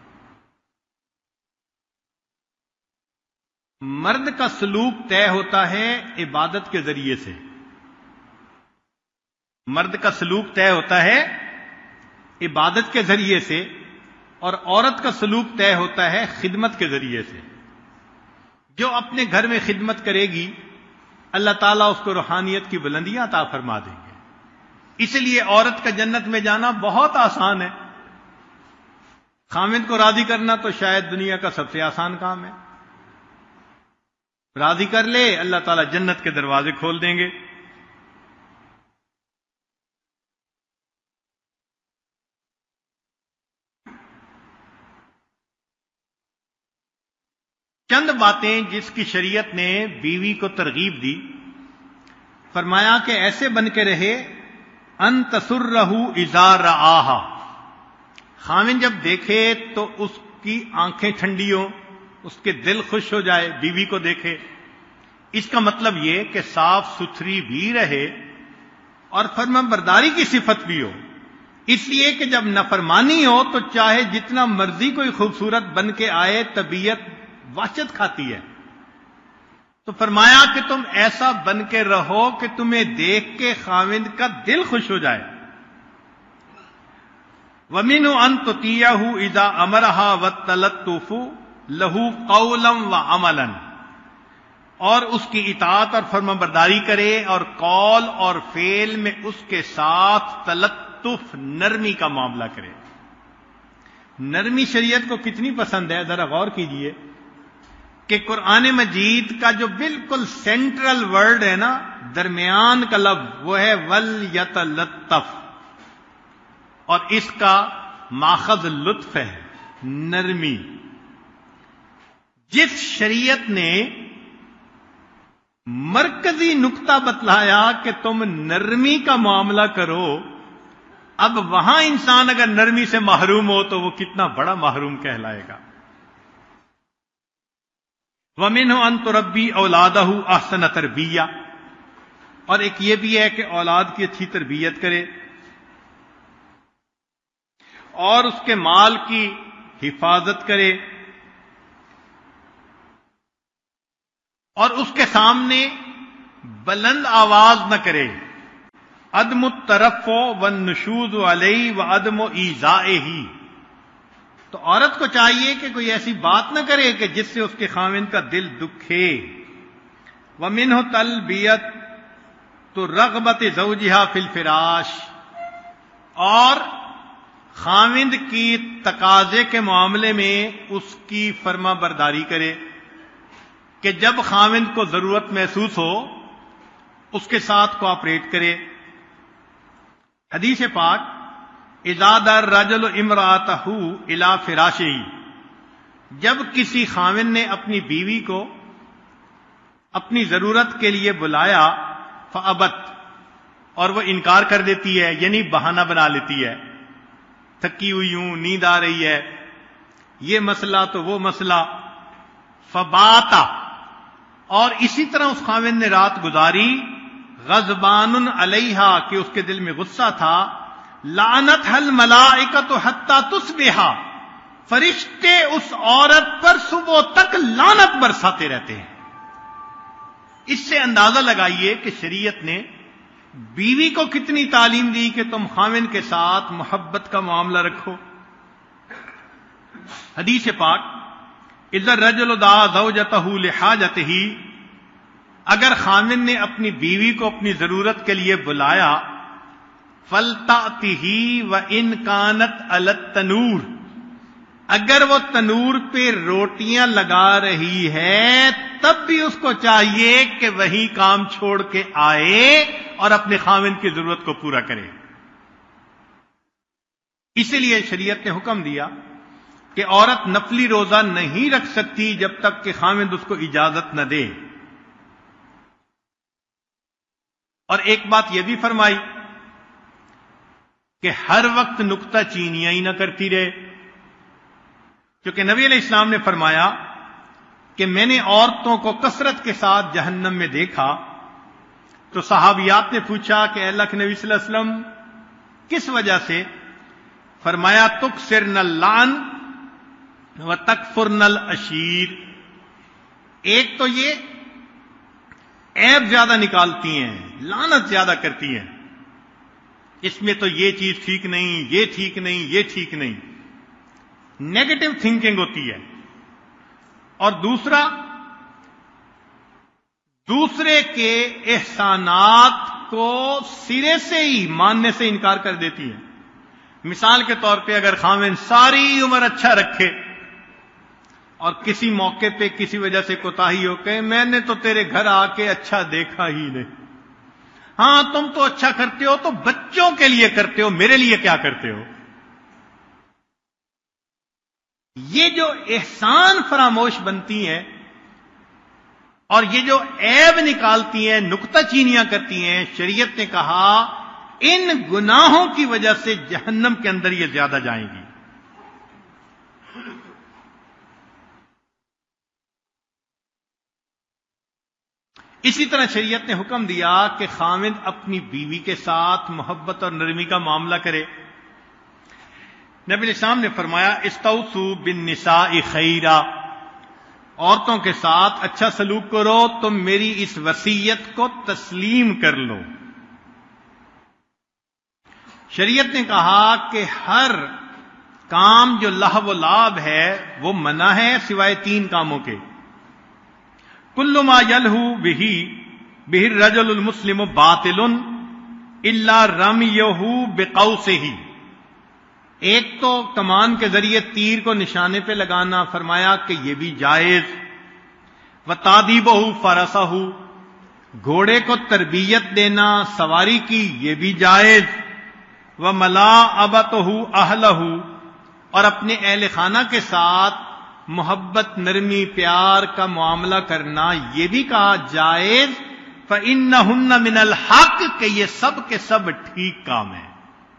مرد کا سلوک طے ہوتا ہے عبادت کے ذریعے سے. مرد کا سلوک طے ہوتا ہے عبادت کے ذریعے سے، اور عورت کا سلوک طے ہوتا ہے خدمت کے ذریعے سے. جو اپنے گھر میں خدمت کرے گی اللہ تعالیٰ اس کو روحانیت کی بلندیاں عطا فرما دیں گے. اس لیے عورت کا جنت میں جانا بہت آسان ہے. خاوند کو راضی کرنا تو شاید دنیا کا سب سے آسان کام ہے. راضی کر لے اللہ تعالیٰ جنت کے دروازے کھول دیں گے. چند باتیں جس کی شریعت نے بیوی کو ترغیب دی. فرمایا کہ ایسے بن کے رہے ان تسرہ اذا رآہا، خاوند جب دیکھے تو اس کی آنکھیں ٹھنڈی ہوں، اس کے دل خوش ہو جائے بیوی کو دیکھے. اس کا مطلب یہ کہ صاف ستھری بھی رہے اور فرما برداری کی صفت بھی ہو. اس لیے کہ جب نافرمانی ہو تو چاہے جتنا مرضی کوئی خوبصورت بن کے آئے طبیعت وحشت کھاتی ہے. تو فرمایا کہ تم ایسا بن کے رہو کہ تمہیں دیکھ کے خاوند کا دل خوش ہو جائے. وَمِنْهُ أَن تُطِيعَهُ إِذَا أَمَرَهَا وَالتَّلَطُّفُ لَهُ قَوْلًا وَعَمَلًا، اور اس کی اطاعت اور فرما برداری کرے اور قول اور فعل میں اس کے ساتھ تلطف نرمی کا معاملہ کرے. نرمی شریعت کو کتنی پسند ہے، ذرا غور کیجئے کہ قرآن مجید کا جو بالکل سینٹرل ورڈ ہے نا، درمیان کا لفظ، وہ ہے وَلْيَتَلَطَّفْ، اور اس کا ماخذ لطف ہے، نرمی. جس شریعت نے مرکزی نقطہ بتلایا کہ تم نرمی کا معاملہ کرو، اب وہاں انسان اگر نرمی سے محروم ہو تو وہ کتنا بڑا محروم کہلائے گا. وَمِنْهُ أَن تُرَبِّي أَوْلَادَهُ أَحْسَنَ تَرْبِيَّةٍ، اور ایک یہ بھی ہے کہ اولاد کی اچھی تربیت کرے اور اس کے مال کی حفاظت کرے اور اس کے سامنے بلند آواز نہ کرے. عدم الترفع والنشوز علیہ وعدم ایذائہ، تو عورت کو چاہیے کہ کوئی ایسی بات نہ کرے کہ جس سے اس کے خاوند کا دل دکھے. وَمِنْهُ تَلْبِیَةُ رَغْبَةِ زَوْجِهَا فِی الْفِرَاشِ، اور خاوند کی تقاضے کے معاملے میں اس کی فرما برداری کرے کہ جب خاوند کو ضرورت محسوس ہو اس کے ساتھ کوآپریٹ کرے. حدیث پاک اذا دار الرجل امرأته الى فراشه، جب کسی خاوند نے اپنی بیوی کو اپنی ضرورت کے لیے بلایا، فابت، اور وہ انکار کر دیتی ہے، یعنی بہانہ بنا لیتی ہے، تھکی ہوئی ہوں، نیند آ رہی ہے، یہ مسئلہ تو وہ مسئلہ، فباتا، اور اسی طرح اس خاوند نے رات گزاری، غضبان علیہا، کہ اس کے دل میں غصہ تھا، لعنتھا الملائکۃ حتی تصبح، فرشتے اس عورت پر صبح تک لعنت برساتے رہتے ہیں. اس سے اندازہ لگائیے کہ شریعت نے بیوی کو کتنی تعلیم دی کہ تم خاوند کے ساتھ محبت کا معاملہ رکھو. حدیث پاک اذا الرجل دعا زوجته لحاجته، اگر خاوند نے اپنی بیوی کو اپنی ضرورت کے لیے بلایا، فلتأتہ وإن کانت علی التنور، اگر وہ تنور پہ روٹیاں لگا رہی ہے تب بھی اس کو چاہیے کہ وہی کام چھوڑ کے آئے اور اپنے خاوند کی ضرورت کو پورا کرے. اسی لیے شریعت نے حکم دیا کہ عورت نفلی روزہ نہیں رکھ سکتی جب تک کہ خاوند اس کو اجازت نہ دے. اور ایک بات یہ بھی فرمائی کہ ہر وقت نکتہ چینیاں ہی نہ کرتی رہے، کیونکہ نبی علیہ السلام نے فرمایا کہ میں نے عورتوں کو کثرت کے ساتھ جہنم میں دیکھا. تو صحابیات نے پوچھا کہ اللہ کے نبی صلی اللہ علیہ وسلم کس وجہ سے؟ فرمایا تکثرن اللعن وتکفرن العشیر، ایک تو یہ عیب زیادہ نکالتی ہیں، لعنت زیادہ کرتی ہیں، اس میں تو یہ چیز ٹھیک نہیں، یہ ٹھیک نہیں، یہ ٹھیک نہیں، نیگیٹو تھنکنگ ہوتی ہے. اور دوسرا، دوسرے کے احسانات کو سرے سے ہی ماننے سے انکار کر دیتی ہیں. مثال کے طور پہ اگر خاوند ساری عمر اچھا رکھے اور کسی موقع پہ کسی وجہ سے کوتاہی ہو کہ میں نے تو تیرے گھر آ کے اچھا دیکھا ہی نہیں، ہاں تم تو اچھا کرتے ہو تو بچوں کے لیے کرتے ہو، میرے لیے کیا کرتے ہو؟ یہ جو احسان فراموش بنتی ہیں اور یہ جو عیب نکالتی ہیں، نکتہ چینیاں کرتی ہیں، شریعت نے کہا ان گناہوں کی وجہ سے جہنم کے اندر یہ زیادہ جائیں گی. اسی طرح شریعت نے حکم دیا کہ خاوند اپنی بیوی کے ساتھ محبت اور نرمی کا معاملہ کرے. نبی علیہ السلام نے فرمایا استوصوا بالنساء خیرا، عورتوں کے ساتھ اچھا سلوک کرو، تم میری اس وصیت کو تسلیم کر لو. شریعت نے کہا کہ ہر کام جو لہو و لعب ہے وہ منع ہے سوائے 3 کاموں کے. کل ما یلہو بہ الرجل المسلم باطل الا رمیہ بقوسہ. ایک تو کمان کے ذریعے تیر کو نشانے پہ لگانا، فرمایا کہ یہ بھی جائز. وتادیبہ فرسہ، گھوڑے کو تربیت دینا، سواری کی، یہ بھی جائز. وملاعبتہ اہلہ، اور اپنے اہل خانہ کے ساتھ محبت، نرمی، پیار کا معاملہ کرنا، یہ بھی کہا جائز. فإنہن من الحق، کہ یہ سب کے سب ٹھیک کام ہے.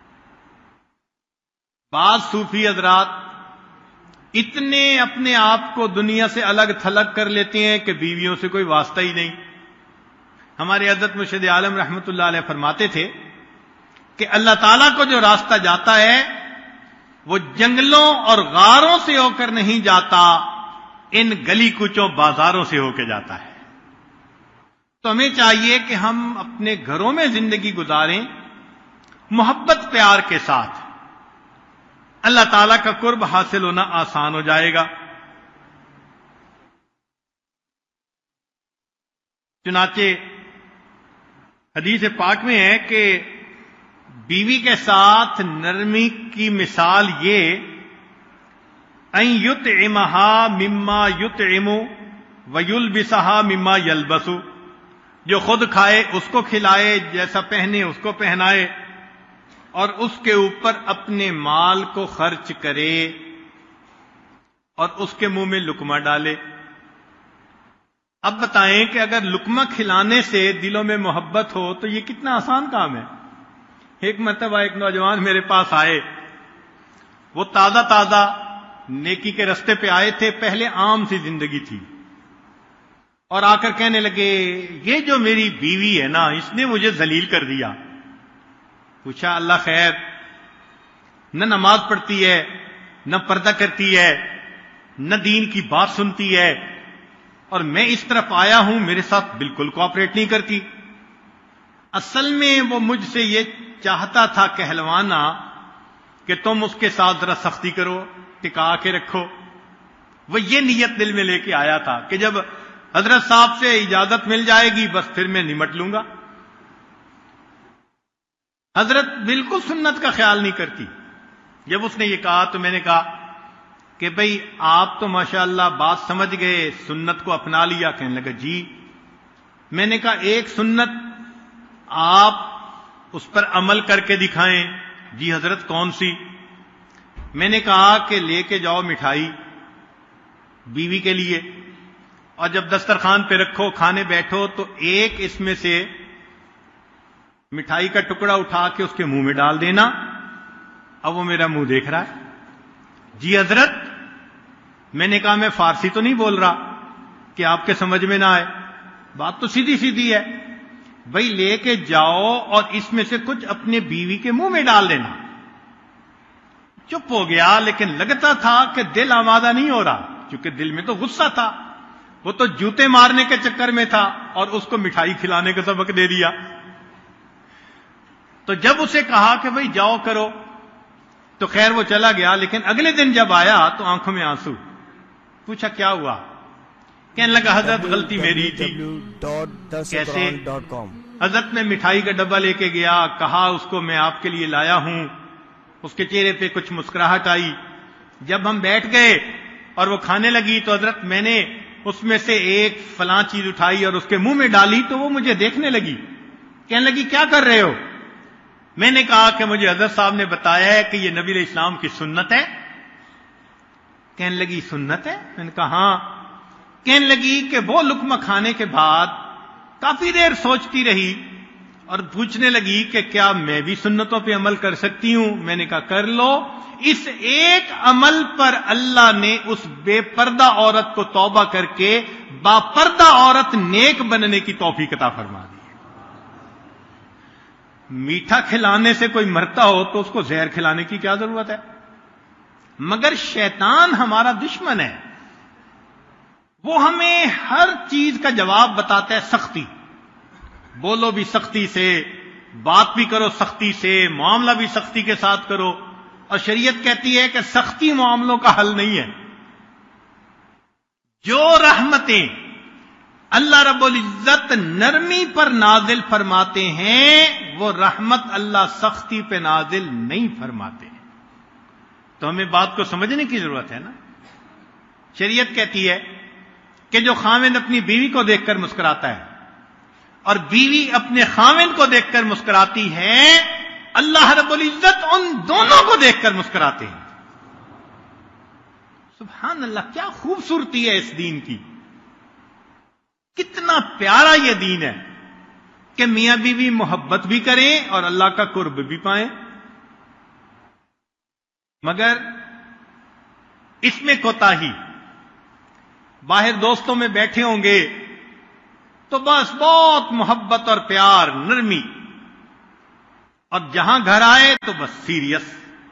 بعض صوفی حضرات اتنے اپنے آپ کو دنیا سے الگ تھلگ کر لیتے ہیں کہ بیویوں سے کوئی واسطہ ہی نہیں. ہمارے حضرت مرشد عالم رحمت اللہ علیہ فرماتے تھے کہ اللہ تعالیٰ کو جو راستہ جاتا ہے وہ جنگلوں اور غاروں سے ہو کر نہیں جاتا، ان گلی کوچوں بازاروں سے ہو کے جاتا ہے. تو ہمیں چاہیے کہ ہم اپنے گھروں میں زندگی گزاریں محبت پیار کے ساتھ. اللہ تعالیٰ کا قرب حاصل ہونا آسان ہو جائے گا. چنانچہ حدیث پاک میں ہے کہ بیوی کے ساتھ نرمی کی مثال یہ، ان یطعمھا مما یطعم ویلبسھا مما یلبس، جو خود کھائے اس کو کھلائے، جیسا پہنے اس کو پہنائے، اور اس کے اوپر اپنے مال کو خرچ کرے اور اس کے منہ میں لقمہ ڈالے. اب بتائیں کہ اگر لقمہ کھلانے سے دلوں میں محبت ہو تو یہ کتنا آسان کام ہے. ایک مرتبہ ایک نوجوان میرے پاس آئے، وہ تازہ تازہ نیکی کے رستے پہ آئے تھے، پہلے عام سی زندگی تھی، اور آ کر کہنے لگے یہ جو میری بیوی ہے نا، اس نے مجھے ذلیل کر دیا. پوچھا اللہ خیر؟ نہ نماز پڑھتی ہے، نہ پردہ کرتی ہے، نہ دین کی بات سنتی ہے، اور میں اس طرف آیا ہوں میرے ساتھ بالکل کوآپریٹ نہیں کرتی. اصل میں وہ مجھ سے یہ چاہتا تھا کہلوانا کہ تم اس کے ساتھ ذرا سختی کرو، ٹکا کے رکھو. وہ یہ نیت دل میں لے کے آیا تھا کہ جب حضرت صاحب سے اجازت مل جائے گی بس پھر میں نمٹ لوں گا. حضرت بالکل سنت کا خیال نہیں کرتی. جب اس نے یہ کہا تو میں نے کہا کہ بھئی آپ تو ماشاءاللہ بات سمجھ گئے، سنت کو اپنا لیا. کہنے لگا جی. میں نے کہا ایک سنت آپ اس پر عمل کر کے دکھائیں. جی حضرت کون سی؟ میں نے کہا کہ لے کے جاؤ مٹھائی بیوی کے لیے، اور جب دسترخوان پہ رکھو، کھانے بیٹھو، تو ایک اس میں سے مٹھائی کا ٹکڑا اٹھا کے اس کے منہ میں ڈال دینا. اب وہ میرا منہ دیکھ رہا ہے. جی حضرت. میں نے کہا میں فارسی تو نہیں بول رہا کہ آپ کے سمجھ میں نہ آئے، بات تو سیدھی سیدھی ہے. بھائی لے کے جاؤ اور اس میں سے کچھ اپنے بیوی کے منہ میں ڈال دینا. چپ ہو گیا، لیکن لگتا تھا کہ دل آمادہ نہیں ہو رہا، کیونکہ دل میں تو غصہ تھا. وہ تو جوتے مارنے کے چکر میں تھا اور اس کو مٹھائی کھلانے کا سبق دے دیا. تو جب اسے کہا کہ بھئی جاؤ کرو تو خیر وہ چلا گیا. لیکن اگلے دن جب آیا تو آنکھوں میں آنسو. پوچھا کیا ہوا؟ کہنے لگا حضرت غلطی میری تھی. کیسے؟ حضرت نے مٹھائی کا ڈبہ لے کے گیا، کہا اس کو میں آپ کے لیے لایا ہوں. اس کے چہرے پہ کچھ مسکراہٹ آئی. جب ہم بیٹھ گئے اور وہ کھانے لگی تو حضرت میں نے اس میں سے ایک فلاں چیز اٹھائی اور اس کے منہ میں ڈالی تو وہ مجھے دیکھنے لگی. کہنے لگی کیا کر رہے ہو؟ میں نے کہا کہ مجھے حضرت صاحب نے بتایا ہے کہ یہ نبی علیہ السلام کی سنت ہے. کہنے لگی سنت ہے؟ میں نے کہا ہاں. کہنے لگی کہ وہ لقمہ کھانے کے بعد کافی دیر سوچتی رہی اور پوچھنے لگی کہ کیا میں بھی سنتوں پہ عمل کر سکتی ہوں؟ میں نے کہا کر لو. اس ایک عمل پر اللہ نے اس بے پردہ عورت کو توبہ کر کے باپردہ عورت نیک بننے کی توفیق عطا فرما دی. میٹھا کھلانے سے کوئی مرتا ہو تو اس کو زہر کھلانے کی کیا ضرورت ہے؟ مگر شیطان ہمارا دشمن ہے، وہ ہمیں ہر چیز کا جواب بتاتا ہے سختی. بولو بھی سختی سے، بات بھی کرو سختی سے، معاملہ بھی سختی کے ساتھ کرو. اور شریعت کہتی ہے کہ سختی معاملوں کا حل نہیں ہے. جو رحمتیں اللہ رب العزت نرمی پر نازل فرماتے ہیں، وہ رحمت اللہ سختی پہ نازل نہیں فرماتے ہیں۔ تو ہمیں بات کو سمجھنے کی ضرورت ہے نا۔ شریعت کہتی ہے کہ جو خاوند اپنی بیوی کو دیکھ کر مسکراتا ہے اور بیوی اپنے خاوند کو دیکھ کر مسکراتی ہے، اللہ رب العزت ان دونوں کو دیکھ کر مسکراتے ہیں۔ سبحان اللہ، کیا خوبصورتی ہے اس دین کی، کتنا پیارا یہ دین ہے کہ میاں بیوی محبت بھی کریں اور اللہ کا قرب بھی پائیں۔ مگر اس میں کوتاہی، باہر دوستوں میں بیٹھے ہوں گے تو بس بہت محبت اور پیار، نرمی، اور جہاں گھر آئے تو بس سیریس،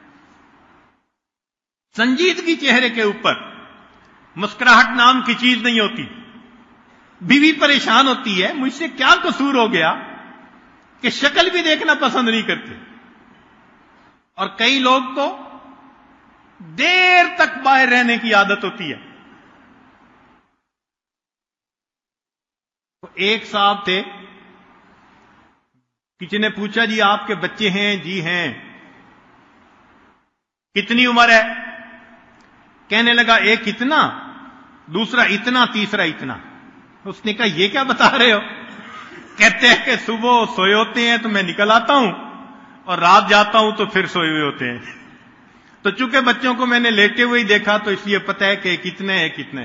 سنجیدگی چہرے کے اوپر، مسکراہٹ نام کی چیز نہیں ہوتی۔ بیوی پریشان ہوتی ہے، مجھ سے کیا قصور ہو گیا کہ شکل بھی دیکھنا پسند نہیں کرتے، اور کئی لوگ تو دیر تک باہر رہنے کی عادت ہوتی ہے۔ ایک صاحب تھے، کسی نے پوچھا جی آپ کے بچے ہیں؟ جی ہیں۔ کتنی عمر ہے؟ کہنے لگا ایک اتنا، دوسرا اتنا، تیسرا اتنا۔ اس نے کہا یہ کیا بتا رہے ہو؟ کہتے ہیں کہ صبح سوئے ہوتے ہیں تو میں نکل آتا ہوں اور رات جاتا ہوں تو پھر سوئے ہوئے ہوتے ہیں۔ تو چونکہ بچوں کو میں نے لیٹے ہوئے ہی دیکھا تو اس لیے پتہ ہے کہ کتنے ہے کتنے۔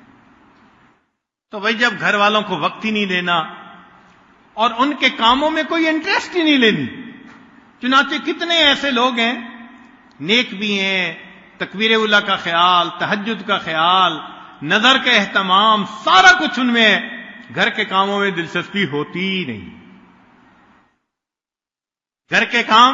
تو بھائی جب گھر والوں کو وقت ہی نہیں دینا اور ان کے کاموں میں کوئی انٹرسٹ ہی نہیں لینی، چنانچہ کتنے ایسے لوگ ہیں نیک بھی ہیں، تکبیر اولیٰ کا خیال، تہجد کا خیال، نظر کا اہتمام، سارا کچھ ان میں ہے، گھر کے کاموں میں دلچسپی ہوتی ہی نہیں۔ گھر کے کام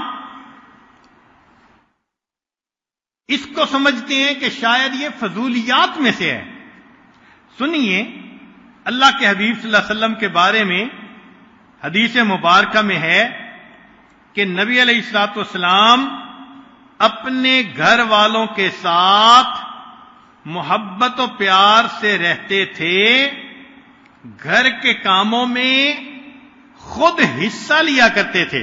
اس کو سمجھتے ہیں کہ شاید یہ فضولیات میں سے ہے۔ سنیے، اللہ کے حبیب صلی اللہ علیہ وسلم کے بارے میں حدیث مبارکہ میں ہے کہ نبی علیہ الصلوۃ والسلام اپنے گھر والوں کے ساتھ محبت و پیار سے رہتے تھے، گھر کے کاموں میں خود حصہ لیا کرتے تھے،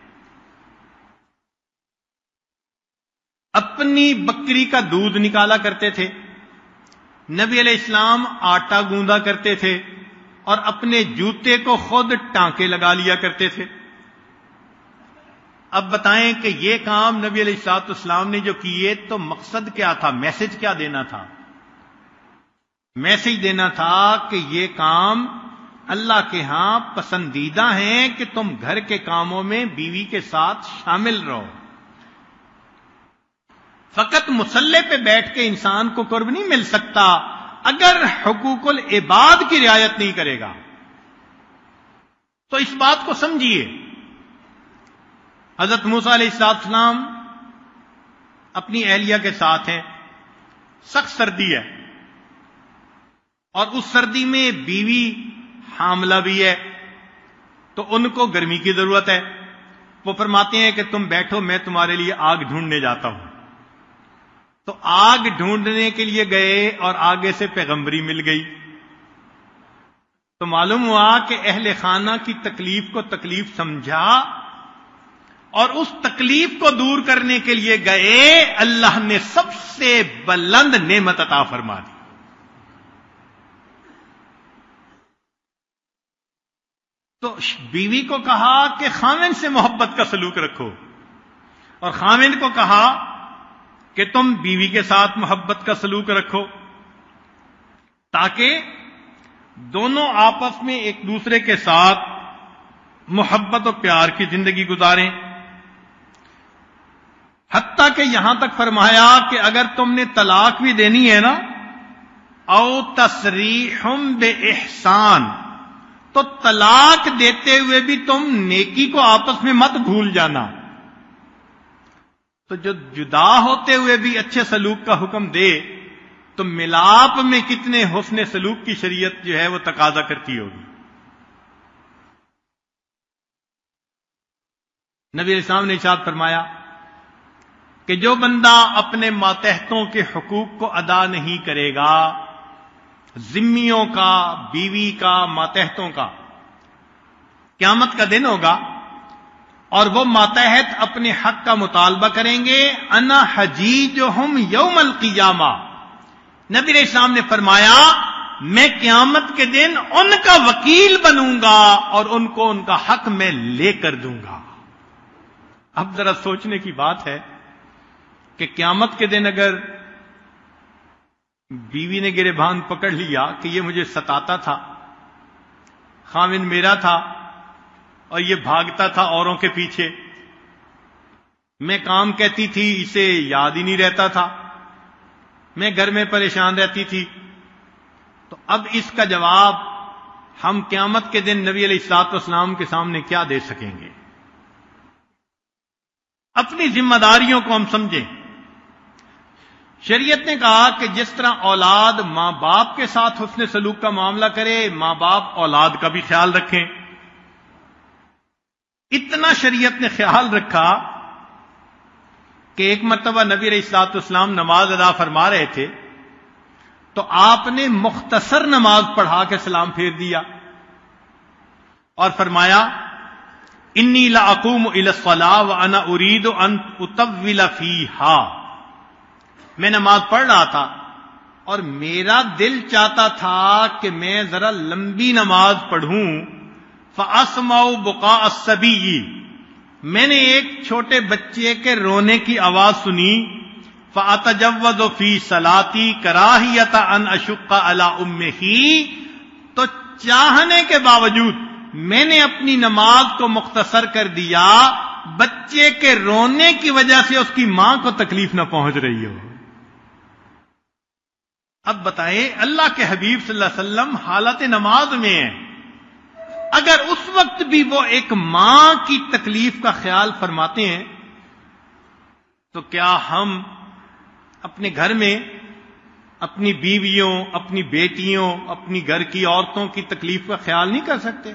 اپنی بکری کا دودھ نکالا کرتے تھے، نبی علیہ السلام آٹا گوندا کرتے تھے اور اپنے جوتے کو خود ٹانکے لگا لیا کرتے تھے۔ اب بتائیں کہ یہ کام نبی علیہ الصلوۃ والسلام نے جو کیے تو مقصد کیا تھا؟ میسج کیا دینا تھا؟ میسج دینا تھا کہ یہ کام اللہ کے ہاں پسندیدہ ہیں کہ تم گھر کے کاموں میں بیوی کے ساتھ شامل رہو۔ فقط مصلے پہ بیٹھ کے انسان کو قرب نہیں مل سکتا اگر حقوق العباد کی رعایت نہیں کرے گا۔ تو اس بات کو سمجھیے، حضرت موسیٰ علیہ السلام اپنی اہلیہ کے ساتھ ہیں، سخت سردی ہے اور اس سردی میں بیوی حاملہ بھی ہے تو ان کو گرمی کی ضرورت ہے۔ وہ فرماتے ہیں کہ تم بیٹھو، میں تمہارے لیے آگ ڈھونڈنے جاتا ہوں۔ تو آگ ڈھونڈنے کے لیے گئے اور آگے سے پیغمبری مل گئی، تو معلوم ہوا کہ اہل خانہ کی تکلیف کو تکلیف سمجھا اور اس تکلیف کو دور کرنے کے لیے گئے، اللہ نے سب سے بلند نعمت عطا فرما دی۔ تو بیوی کو کہا کہ خاوند سے محبت کا سلوک رکھو، اور خاوند کو کہا کہ تم بیوی کے ساتھ محبت کا سلوک رکھو، تاکہ دونوں آپس میں ایک دوسرے کے ساتھ محبت و پیار کی زندگی گزاریں۔ حتیٰ کہ یہاں تک فرمایا کہ اگر تم نے طلاق بھی دینی ہے نا، او تصریح باحسان، تو طلاق دیتے ہوئے بھی تم نیکی کو آپس میں مت بھول جانا۔ تو جو جدا ہوتے ہوئے بھی اچھے سلوک کا حکم دے تو ملاپ میں کتنے حسن سلوک کی شریعت جو ہے وہ تقاضا کرتی ہوگی۔ نبی علیہ السلام نے ارشاد فرمایا کہ جو بندہ اپنے ماتحتوں کے حقوق کو ادا نہیں کرے گا ذمیوں کا، بیوی کا، ماتحتوں کا. قیامت کا دن ہوگا اور وہ ماتحت اپنے حق کا مطالبہ کریں گے. انا حجیجہم یوم القیامہ. نبی علیہ السلام نے فرمایا میں قیامت کے دن ان کا وکیل بنوں گا اور ان کو ان کا حق میں لے کر دوں گا. اب ذرا سوچنے کی بات ہے کہ قیامت کے دن اگر بیوی نے گریبان پکڑ لیا کہ یہ مجھے ستاتا تھا، خاوند میرا تھا اور یہ بھاگتا تھا اوروں کے پیچھے، میں کام کہتی تھی اسے یاد ہی نہیں رہتا تھا، میں گھر میں پریشان رہتی تھی، تو اب اس کا جواب ہم قیامت کے دن نبی علیہ الصلوۃ والسلام کے سامنے کیا دے سکیں گے؟ اپنی ذمہ داریوں کو ہم سمجھیں. شریعت نے کہا کہ جس طرح اولاد ماں باپ کے ساتھ حسن سلوک کا معاملہ کرے، ماں باپ اولاد کا بھی خیال رکھیں. اتنا شریعت نے خیال رکھا کہ ایک مرتبہ نبی علیہ الصلوۃ والسلام نماز ادا فرما رہے تھے تو آپ نے مختصر نماز پڑھا کے سلام پھیر دیا اور فرمایا انی لاقوم الی الصلاۃ وانا اريد ان اطول فیہا. میں نماز پڑھ رہا تھا اور میرا دل چاہتا تھا کہ میں ذرا لمبی نماز پڑھوں. فاسمع بقاء الصبی. میں نے ایک چھوٹے بچے کے رونے کی آواز سنی. فاتجوز فی صلاتی کراہیۃ ان اشق علی امہ. تو چاہنے کے باوجود میں نے اپنی نماز کو مختصر کر دیا بچے کے رونے کی وجہ سے اس کی ماں کو تکلیف نہ پہنچ رہی ہو. اب بتائیں اللہ کے حبیب صلی اللہ علیہ وسلم حالت نماز میں ہیں، اگر اس وقت بھی وہ ایک ماں کی تکلیف کا خیال فرماتے ہیں تو کیا ہم اپنے گھر میں اپنی بیویوں، اپنی بیٹیوں، اپنی گھر کی عورتوں کی تکلیف کا خیال نہیں کر سکتے؟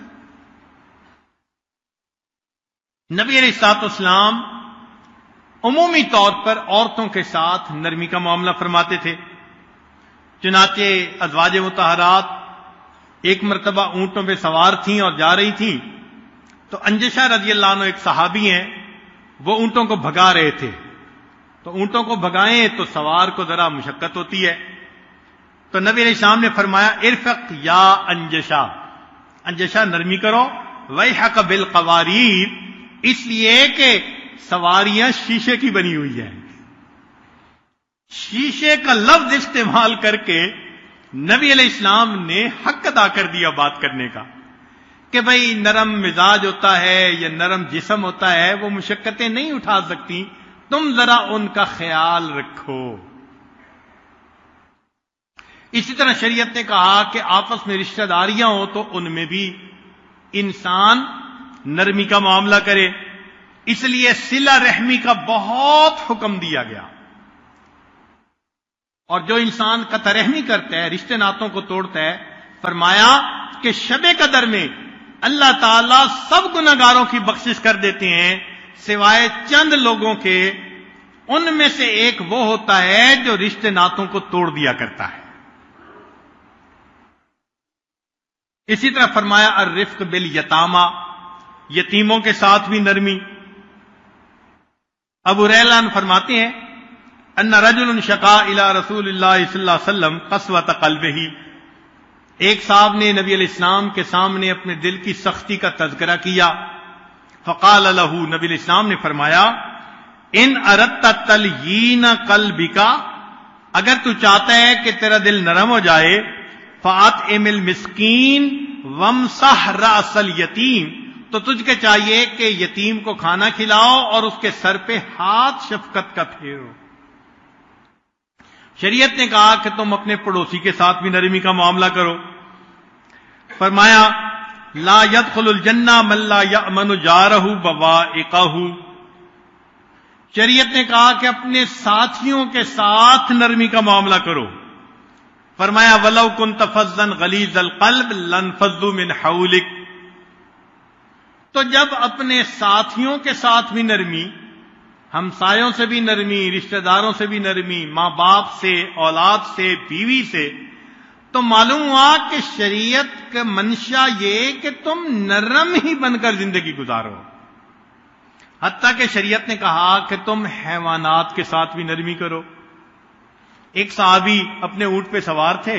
نبی علیہ الصلوۃ والسلام عمومی طور پر عورتوں کے ساتھ نرمی کا معاملہ فرماتے تھے. چنانچہ ازواج مطہرات ایک مرتبہ اونٹوں پہ سوار تھیں اور جا رہی تھیں تو انجشہ رضی اللہ عنہ ایک صحابی ہیں، وہ اونٹوں کو بھگا رہے تھے. تو اونٹوں کو بھگائیں تو سوار کو ذرا مشقت ہوتی ہے، تو نبی علیہ السلام نے فرمایا ارفق یا انجشہ، انجشہ نرمی کرو. ویحک بالقواریر، اس لیے کہ سواریاں شیشے کی بنی ہوئی ہیں. شیشے کا لفظ استعمال کر کے نبی علیہ السلام نے حق ادا کر دیا بات کرنے کا کہ بھئی نرم مزاج ہوتا ہے یا نرم جسم ہوتا ہے، وہ مشقتیں نہیں اٹھا سکتی، تم ذرا ان کا خیال رکھو. اسی طرح شریعت نے کہا کہ آپس میں رشتہ داریاں ہوں تو ان میں بھی انسان نرمی کا معاملہ کرے. اس لیے صلہ رحمی کا بہت حکم دیا گیا، اور جو انسان قطع رحمی کرتا ہے، رشتے ناتوں کو توڑتا ہے، فرمایا کہ شب قدر میں اللہ تعالیٰ سب گناہگاروں کی بخشش کر دیتے ہیں سوائے چند لوگوں کے. ان میں سے ایک وہ ہوتا ہے جو رشتے ناتوں کو توڑ دیا کرتا ہے. اسی طرح فرمایا الرفق بالیتامى، یتیموں کے ساتھ بھی نرمی. ابو ہریرہ فرماتے ہیں ان رجل شکا الی رسول اللہ صلی اللہ علیہ وسلم قسوۃ قلبہ. ایک صاحب نے نبی علیہ السلام کے سامنے اپنے دل کی سختی کا تذکرہ کیا. فقال له، نبی علیہ السلام نے فرمایا ان اردت تلین قلبک، اگر تو چاہتا ہے کہ تیرا دل نرم ہو جائے، فاطعم المسکین وامسح راس الیتیم، تو تجھ کے چاہیے کہ یتیم کو کھانا کھلاؤ اور اس کے سر پہ ہاتھ شفقت کا پھیرو. شریعت نے کہا کہ تم اپنے پڑوسی کے ساتھ بھی نرمی کا معاملہ کرو. فرمایا لا يدخل الجنہ من لا یأمن جارہ بوائقہ. شریعت نے کہا کہ اپنے ساتھیوں کے ساتھ نرمی کا معاملہ کرو. فرمایا ولو كنت فظا غلیظ القلب لانفضوا من حولک. تو جب اپنے ساتھیوں کے ساتھ بھی نرمی، ہمسایوں سے بھی نرمی، رشتہ داروں سے بھی نرمی، ماں باپ سے، اولاد سے، بیوی سے، تو معلوم ہوا کہ شریعت کا منشا یہ کہ تم نرم ہی بن کر زندگی گزارو. حتیٰ کہ شریعت نے کہا کہ تم حیوانات کے ساتھ بھی نرمی کرو. ایک صحابی اپنے اونٹ پہ سوار تھے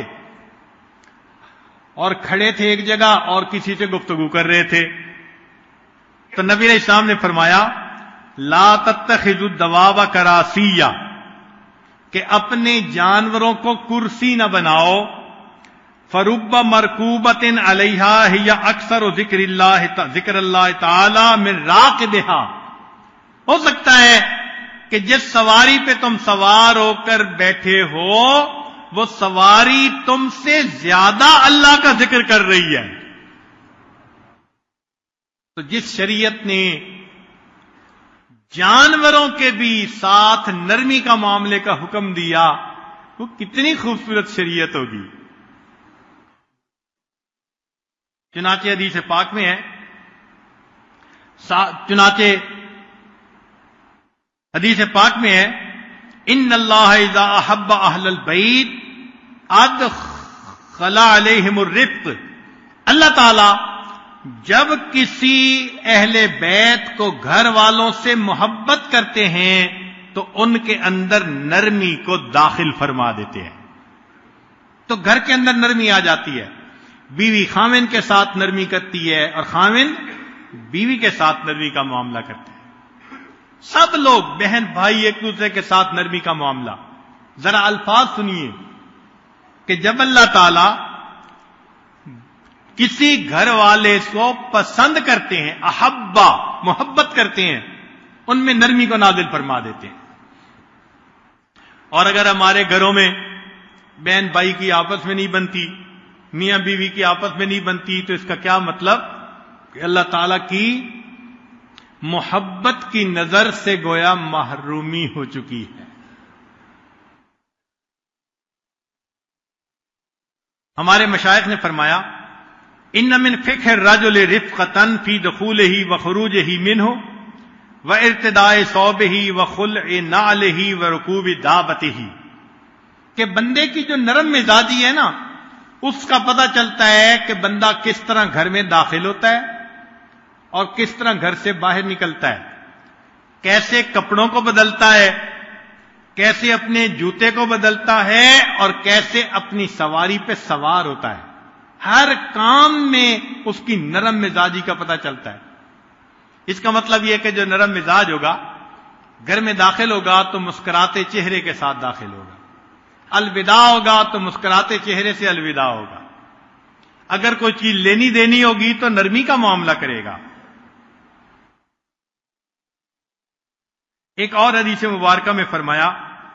اور کھڑے تھے ایک جگہ اور کسی سے گفتگو کر رہے تھے. تو نبی علیہ السلام نے فرمایا لا تتخذوا الدواب کراسیہ، کہ اپنے جانوروں کو کرسی نہ بناؤ. فرب مرکوبۃ علیہا ہی اکثر ذکر اللہ تعالی من راکبہا. ہو سکتا ہے کہ جس سواری پہ تم سوار ہو کر بیٹھے ہو وہ سواری تم سے زیادہ اللہ کا ذکر کر رہی ہے. تو جس شریعت نے جانوروں کے بھی ساتھ نرمی کا معاملے کا حکم دیا وہ کتنی خوبصورت شریعت ہوگی. چنانچہ حدیث پاک میں ہے، حدیث پاک میں ہے ان اللہ اذا احب اہل البیت ادخل علیہم الرفق. اللہ تعالی جب کسی اہل بیت کو گھر والوں سے محبت کرتے ہیں تو ان کے اندر نرمی کو داخل فرما دیتے ہیں. تو گھر کے اندر نرمی آ جاتی ہے. بیوی خاوند کے ساتھ نرمی کرتی ہے اور خاوند بیوی کے ساتھ نرمی کا معاملہ کرتے ہیں. سب لوگ بہن بھائی ایک دوسرے کے ساتھ نرمی کا معاملہ. ذرا الفاظ سنیے کہ جب اللہ تعالی کسی گھر والے کو پسند کرتے ہیں، احبا محبت کرتے ہیں، ان میں نرمی کو نازل فرما دیتے ہیں. اور اگر ہمارے گھروں میں بہن بھائی کی آپس میں نہیں بنتی، میاں بیوی کی آپس میں نہیں بنتی، تو اس کا کیا مطلب کہ اللہ تعالی کی محبت کی نظر سے گویا محرومی ہو چکی ہے. ہمارے مشائخ نے فرمایا ان من فقہ الرجل رفقۃ فی دخولہ وخروجہ منہ وارتداء ثوبہ وخلع نعلہ ورکوب دابتہ، کہ بندے کی جو نرم مزاجی ہے نا اس کا پتہ چلتا ہے کہ بندہ کس طرح گھر میں داخل ہوتا ہے اور کس طرح گھر سے باہر نکلتا ہے، کیسے کپڑوں کو بدلتا ہے، کیسے اپنے جوتے کو بدلتا ہے اور کیسے اپنی سواری پہ سوار ہوتا ہے. ہر کام میں اس کی نرم مزاجی کا پتہ چلتا ہے. اس کا مطلب یہ کہ جو نرم مزاج ہوگا گھر میں داخل ہوگا تو مسکراتے چہرے کے ساتھ داخل ہوگا، الوداع ہوگا تو مسکراتے چہرے سے الوداع ہوگا، اگر کوئی چیز لینی دینی ہوگی تو نرمی کا معاملہ کرے گا. ایک اور حدیث مبارکہ میں فرمایا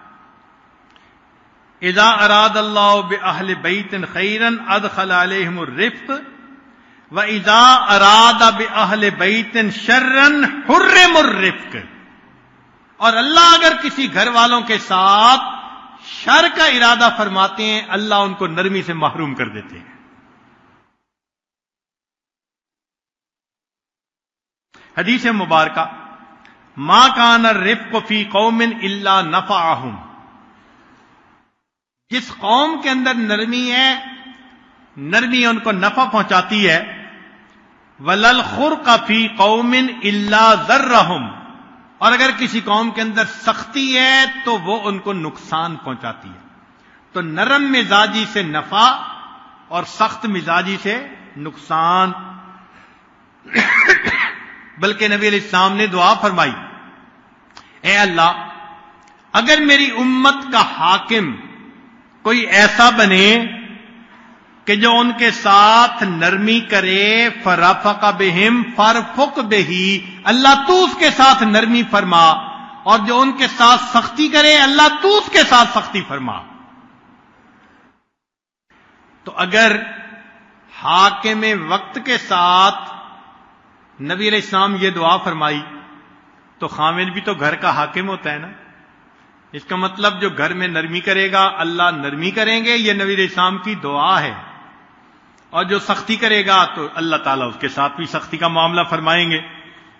اذا اراد اللہ باہل بیت خیرا ادخل علیہم الرفق واذا اراد باہل بیت شرا حرم الرفق. اور اللہ اگر کسی گھر والوں کے ساتھ شر کا ارادہ فرماتے ہیں اللہ ان کو نرمی سے محروم کر دیتے ہیں. حدیث مبارکہ ما کان الرفق فی قوم الا نفعہم، جس قوم کے اندر نرمی ہے نرمی ان کو نفع پہنچاتی ہے. ولل خرق فی قوم الا ضرہم، اور اگر کسی قوم کے اندر سختی ہے تو وہ ان کو نقصان پہنچاتی ہے. تو نرم مزاجی سے نفع اور سخت مزاجی سے نقصان. بلکہ نبی علیہ السلام نے دعا فرمائی اے اللہ اگر میری امت کا حاکم کوئی ایسا بنے کہ جو ان کے ساتھ نرمی کرے، فرفق بہم فرفق بہی، اللہ تو اس کے ساتھ نرمی فرما، اور جو ان کے ساتھ سختی کرے اللہ تو اس کے ساتھ سختی فرما. تو اگر حاکم وقت کے ساتھ نبی علیہ السلام یہ دعا فرمائی تو خامد بھی تو گھر کا حاکم ہوتا ہے نا. اس کا مطلب جو گھر میں نرمی کرے گا اللہ نرمی کریں گے، یہ نبی علیہ السلام کی دعا ہے. اور جو سختی کرے گا تو اللہ تعالیٰ اس کے ساتھ بھی سختی کا معاملہ فرمائیں گے.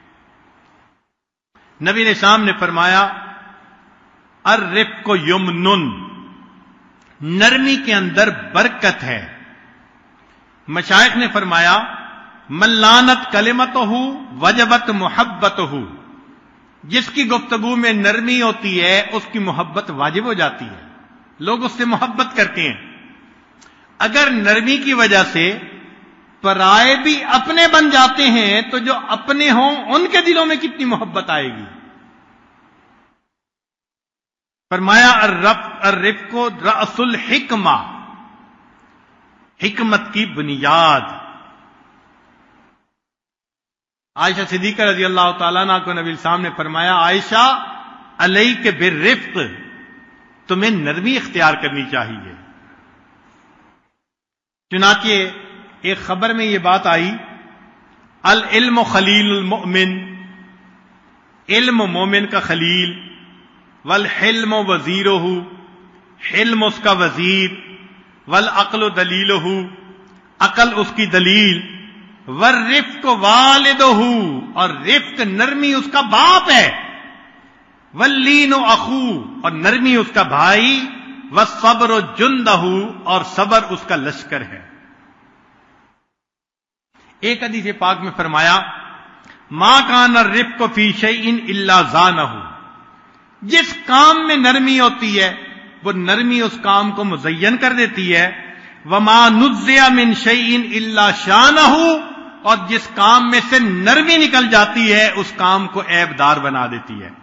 نبی علیہ السلام نے فرمایا الرفق یمن، نرمی کے اندر برکت ہے. مشائخ نے فرمایا من لانت کلمتہ وجبت محبتہ، جس کی گفتگو میں نرمی ہوتی ہے اس کی محبت واجب ہو جاتی ہے، لوگ اس سے محبت کرتے ہیں. اگر نرمی کی وجہ سے پرائے بھی اپنے بن جاتے ہیں تو جو اپنے ہوں ان کے دلوں میں کتنی محبت آئے گی. فرمایا الرفق رأس الحکمہ، حکمت کی بنیاد. عائشہ صدیقہ رضی اللہ تعالیٰ عنہ کو نبی السلام نے فرمایا عائشہ علیک بالرفق، تمہیں نرمی اختیار کرنی چاہیے. چنانچہ ایک خبر میں یہ بات آئی العلم خلیل المؤمن، علم مومن کا خلیل، والحلم وزیرہ، حلم اس کا وزیر، والعقل دلیلہ، عقل اس کی دلیل، والرفق والدہ، اور رفق نرمی اس کا باپ ہے، واللین اخو، اور نرمی اس کا بھائی، والصبر جندہ، اور صبر اس کا لشکر ہے. ایک حدیث پاک میں فرمایا ما کان الرفق فی شیء الا زانہ، جس کام میں نرمی ہوتی ہے وہ نرمی اس کام کو مزین کر دیتی ہے. وما نزع من شیء الا شانہ، اور جس کام میں سے نرمی نکل جاتی ہے اس کام کو عیب دار بنا دیتی ہے.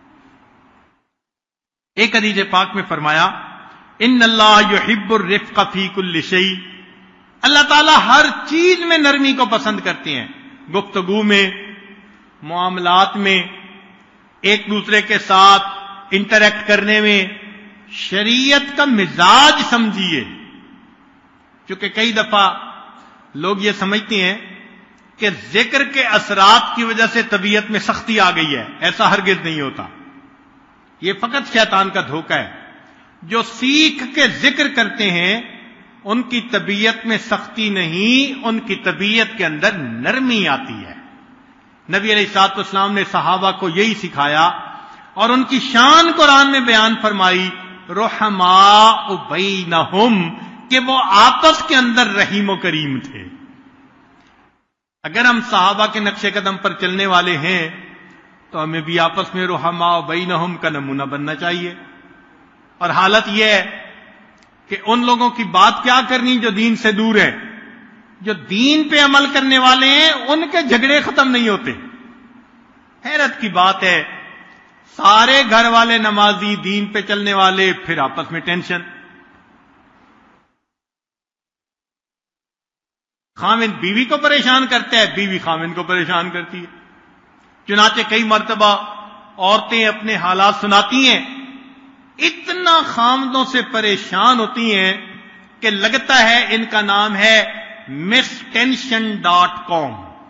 ایک حدیث پاک میں فرمایا ان اللہ یحب الرفق فی کل شیء، اللہ تعالیٰ ہر چیز میں نرمی کو پسند کرتے ہیں. گفتگو میں، معاملات میں، ایک دوسرے کے ساتھ انٹریکٹ کرنے میں. شریعت کا مزاج سمجھیے، چونکہ کئی دفعہ لوگ یہ سمجھتے ہیں کہ ذکر کے اثرات کی وجہ سے طبیعت میں سختی آ گئی ہے. ایسا ہرگز نہیں ہوتا، یہ فقط شیطان کا دھوکہ ہے. جو سیکھ کے ذکر کرتے ہیں ان کی طبیعت میں سختی نہیں، ان کی طبیعت کے اندر نرمی آتی ہے. نبی علیہ الصلوۃ والسلام نے صحابہ کو یہی سکھایا اور ان کی شان قرآن میں بیان فرمائی رحماء بینہم، کہ وہ آپس کے اندر رحیم و کریم تھے. اگر ہم صحابہ کے نقش قدم پر چلنے والے ہیں تو ہمیں بھی آپس میں رحماء بینہم کا نمونہ بننا چاہیے. اور حالت یہ ہے کہ ان لوگوں کی بات کیا کرنی جو دین سے دور ہے. جو دین پہ عمل کرنے والے ہیں ان کے جھگڑے ختم نہیں ہوتے. حیرت کی بات ہے، سارے گھر والے نمازی، دین پہ چلنے والے، پھر آپس میں ٹینشن. خاوند بیوی کو پریشان کرتا ہے، بیوی خاوند کو پریشان کرتی ہے. چنانچہ کئی مرتبہ عورتیں اپنے حالات سناتی ہیں، اتنا خامدوں سے پریشان ہوتی ہیں کہ لگتا ہے ان کا نام ہے mistension.com.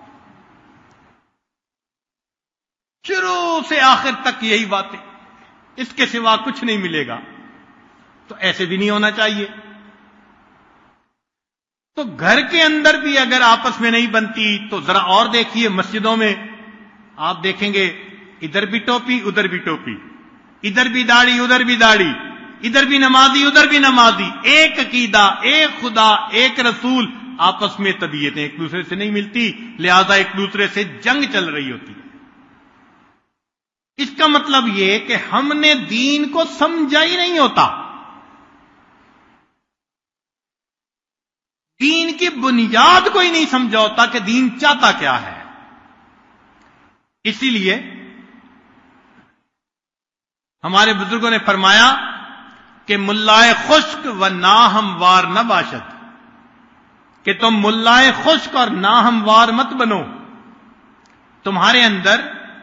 شروع سے آخر تک یہی باتیں، اس کے سوا کچھ نہیں ملے گا. تو ایسے بھی نہیں ہونا چاہیے. تو گھر کے اندر بھی اگر آپس میں نہیں بنتی تو ذرا اور دیکھیے مسجدوں میں آپ دیکھیں گے ادھر بھی ٹوپی ادھر بھی ٹوپی، ادھر بھی داڑھی ادھر بھی داڑھی، ادھر بھی نمازی ادھر بھی نمازی، ایک عقیدہ، ایک خدا، ایک رسول. آپس میں طبیعتیں ایک دوسرے سے نہیں ملتی، لہذا ایک دوسرے سے جنگ چل رہی ہوتی ہے. اس کا مطلب یہ کہ ہم نے دین کو سمجھا ہی نہیں ہوتا. دین کی بنیاد کو ہی نہیں سمجھا ہوتا کہ دین چاہتا کیا ہے. اسی لیے ہمارے بزرگوں نے فرمایا کہ ملائے خشک و ناہموار نہ باشد، کہ تم ملائے خشک اور ناہموار مت بنو. تمہارے اندر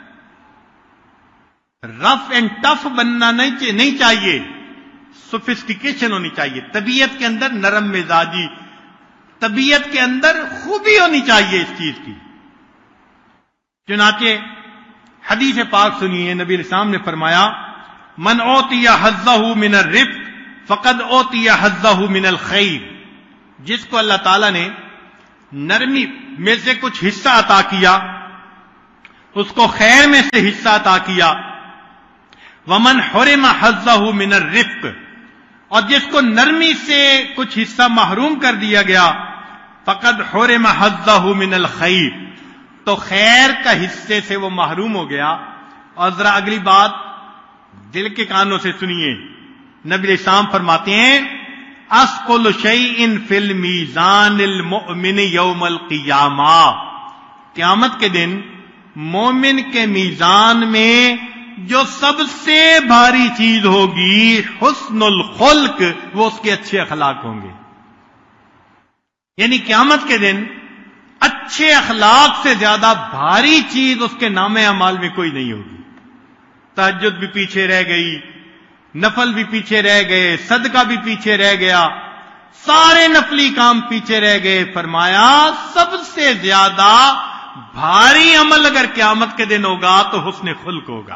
رف اینڈ ٹف بننا نہیں چاہیے، سوفسٹیکیشن ہونی چاہیے. طبیعت کے اندر نرم مزاجی، طبیعت کے اندر خوبی ہونی چاہیے اس چیز کی. چنانچہ حدیث پاک سنیے، نبی علیہ السلام نے فرمایا من اوتی حظہ من الرفق فقد اوتی حظہ من الخیر. جس کو اللہ تعالیٰ نے نرمی میں سے کچھ حصہ عطا کیا اس کو خیر میں سے حصہ عطا کیا. ومن حرم حظہ من الرفق، اور جس کو نرمی سے کچھ حصہ محروم کر دیا گیا فقد حرم حظہ من الخیر، تو خیر کا حصے سے وہ محروم ہو گیا۔ اور ذرا اگلی بات دل کے کانوں سے سنیے، نبی علیہ السلام فرماتے ہیں اثقل شیء فی المیزان المؤمن یوم القیامہ، قیامت کے دن مومن کے میزان میں جو سب سے بھاری چیز ہوگی حسن الخلق، وہ اس کے اچھے اخلاق ہوں گے۔ یعنی قیامت کے دن اچھے اخلاق سے زیادہ بھاری چیز اس کے نام اعمال میں کوئی نہیں ہوگی۔ تہجد بھی پیچھے رہ گئی، نفل بھی پیچھے رہ گئے، صدقہ بھی پیچھے رہ گیا، سارے نفلی کام پیچھے رہ گئے۔ فرمایا سب سے زیادہ بھاری عمل اگر قیامت کے دن ہوگا تو حسن خلق ہوگا۔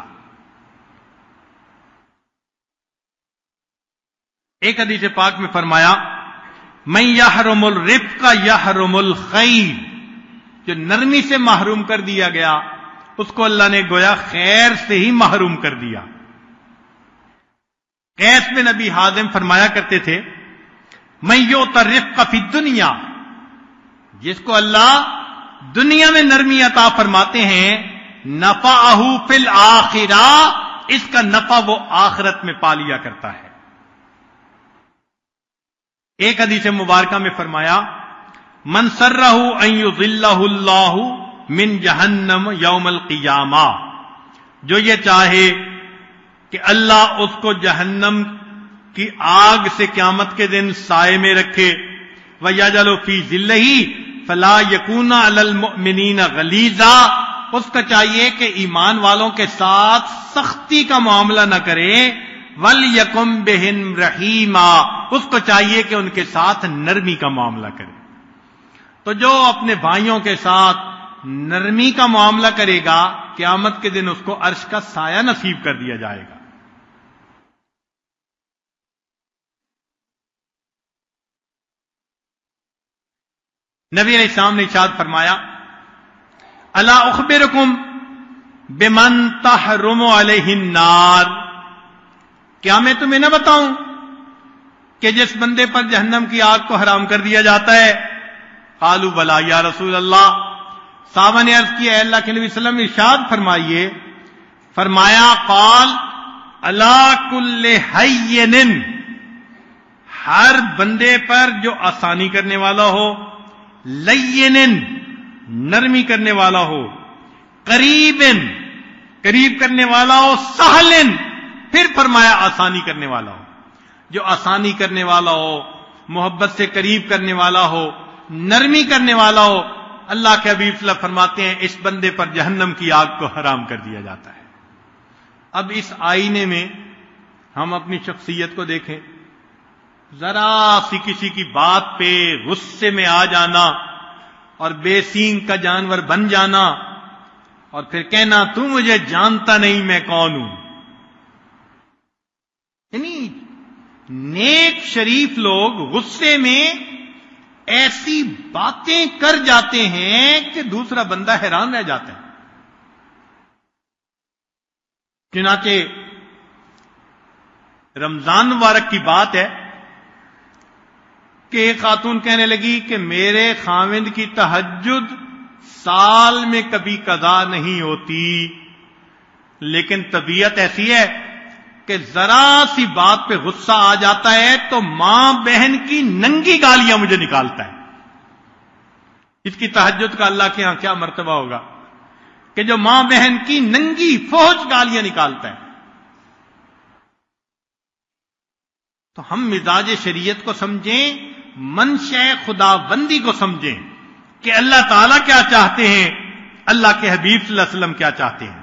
ایک حدیث پاک میں فرمایا من یحرم الرفق یحرم الخیر، جو نرمی سے محروم کر دیا گیا اس کو اللہ نے گویا خیر سے ہی محروم کر دیا۔ قیس بن نبی حازم فرمایا کرتے تھے من یؤتی الرفق فی الدنیا، جس کو اللہ دنیا میں نرمی عطا فرماتے ہیں نفعہ فی الآخرہ، اس کا نفع وہ آخرت میں پا لیا کرتا ہے۔ ایک حدیث مبارکہ میں فرمایا من سرہ ان یظلہ اللہ من جہنم یوم القیامہ، جو یہ چاہے کہ اللہ اس کو جہنم کی آگ سے قیامت کے دن سائے میں رکھے، وَيَجْعَلُ فِي ظِلِّهِ فَلَا يَكُونَ عَلَى الْمُؤْمِنِينَ غَلِيظًا، اس کو چاہیے کہ ایمان والوں کے ساتھ سختی کا معاملہ نہ کرے، وَلْيَكُنْ بِهِمْ رَحِيمًا، اس کو چاہیے کہ ان کے ساتھ نرمی کا معاملہ کرے۔ تو جو اپنے بھائیوں کے ساتھ نرمی کا معاملہ کرے گا قیامت کے دن اس کو عرش کا سایہ نصیب کر دیا جائے گا۔ نبی علیہ السلام نے ارشاد فرمایا الا اخبرکم بمن تحرم علیہ النار، کیا میں تمہیں نہ بتاؤں کہ جس بندے پر جہنم کی آگ کو حرام کر دیا جاتا ہے؟ قالوا بلا یا رسول اللہ، صحابہ نے عرض کیا اے اللہ کے نبی صلی اللہ علیہ وسلم ارشاد فرمائیے۔ فرمایا قال الا کل ہین، ہر بندے پر جو آسانی کرنے والا ہو، لین نرمی کرنے والا ہو، قریب قریب کرنے والا ہو، سہل پھر فرمایا آسانی کرنے والا ہو، جو آسانی کرنے والا ہو، محبت سے قریب کرنے والا ہو، نرمی کرنے والا ہو، اللہ کے حبیب صلی اللہ علیہ وسلم فرماتے ہیں اس بندے پر جہنم کی آگ کو حرام کر دیا جاتا ہے۔ اب اس آئینے میں ہم اپنی شخصیت کو دیکھیں، ذرا سی کسی کی بات پہ غصے میں آ جانا اور بے سینگ کا جانور بن جانا اور پھر کہنا تو مجھے جانتا نہیں میں کون ہوں۔ یعنی نیک شریف لوگ غصے میں ایسی باتیں کر جاتے ہیں کہ دوسرا بندہ حیران رہ جاتا ہے۔ چنانچہ رمضان مبارک کی بات ہے کہ ایک خاتون کہنے لگی کہ میرے خاوند کی تہجد سال میں کبھی قضا نہیں ہوتی، لیکن طبیعت ایسی ہے کہ ذرا سی بات پہ غصہ آ جاتا ہے تو ماں بہن کی ننگی گالیاں مجھے نکالتا ہے۔ اس کی تہجد کا اللہ کے ہاں کیا مرتبہ ہوگا کہ جو ماں بہن کی ننگی فوج گالیاں نکالتا ہے۔ تو ہم مزاج شریعت کو سمجھیں، منشأ خدا بندی کو سمجھیں کہ اللہ تعالیٰ کیا چاہتے ہیں، اللہ کے حبیب صلی اللہ علیہ وسلم کیا چاہتے ہیں۔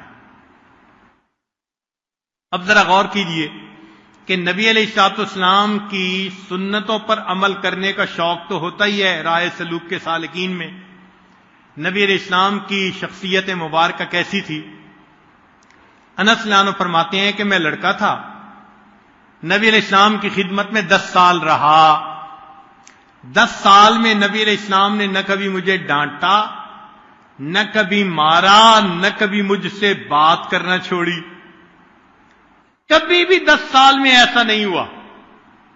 اب ذرا غور کیجئے کہ نبی علیہ الصلوۃ والسلام کی سنتوں پر عمل کرنے کا شوق تو ہوتا ہی ہے راہ سلوک کے سالکین میں۔ نبی علیہ السلام کی شخصیت مبارکہ کیسی تھی؟ انس رضی اللہ عنہ فرماتے ہیں کہ میں لڑکا تھا، نبی علیہ السلام کی خدمت میں 10 سال رہا۔ 10 سال میں نبی علیہ السلام نے نہ کبھی مجھے ڈانٹا، نہ کبھی مارا، نہ کبھی مجھ سے بات کرنا چھوڑی۔ کبھی بھی 10 سال میں ایسا نہیں ہوا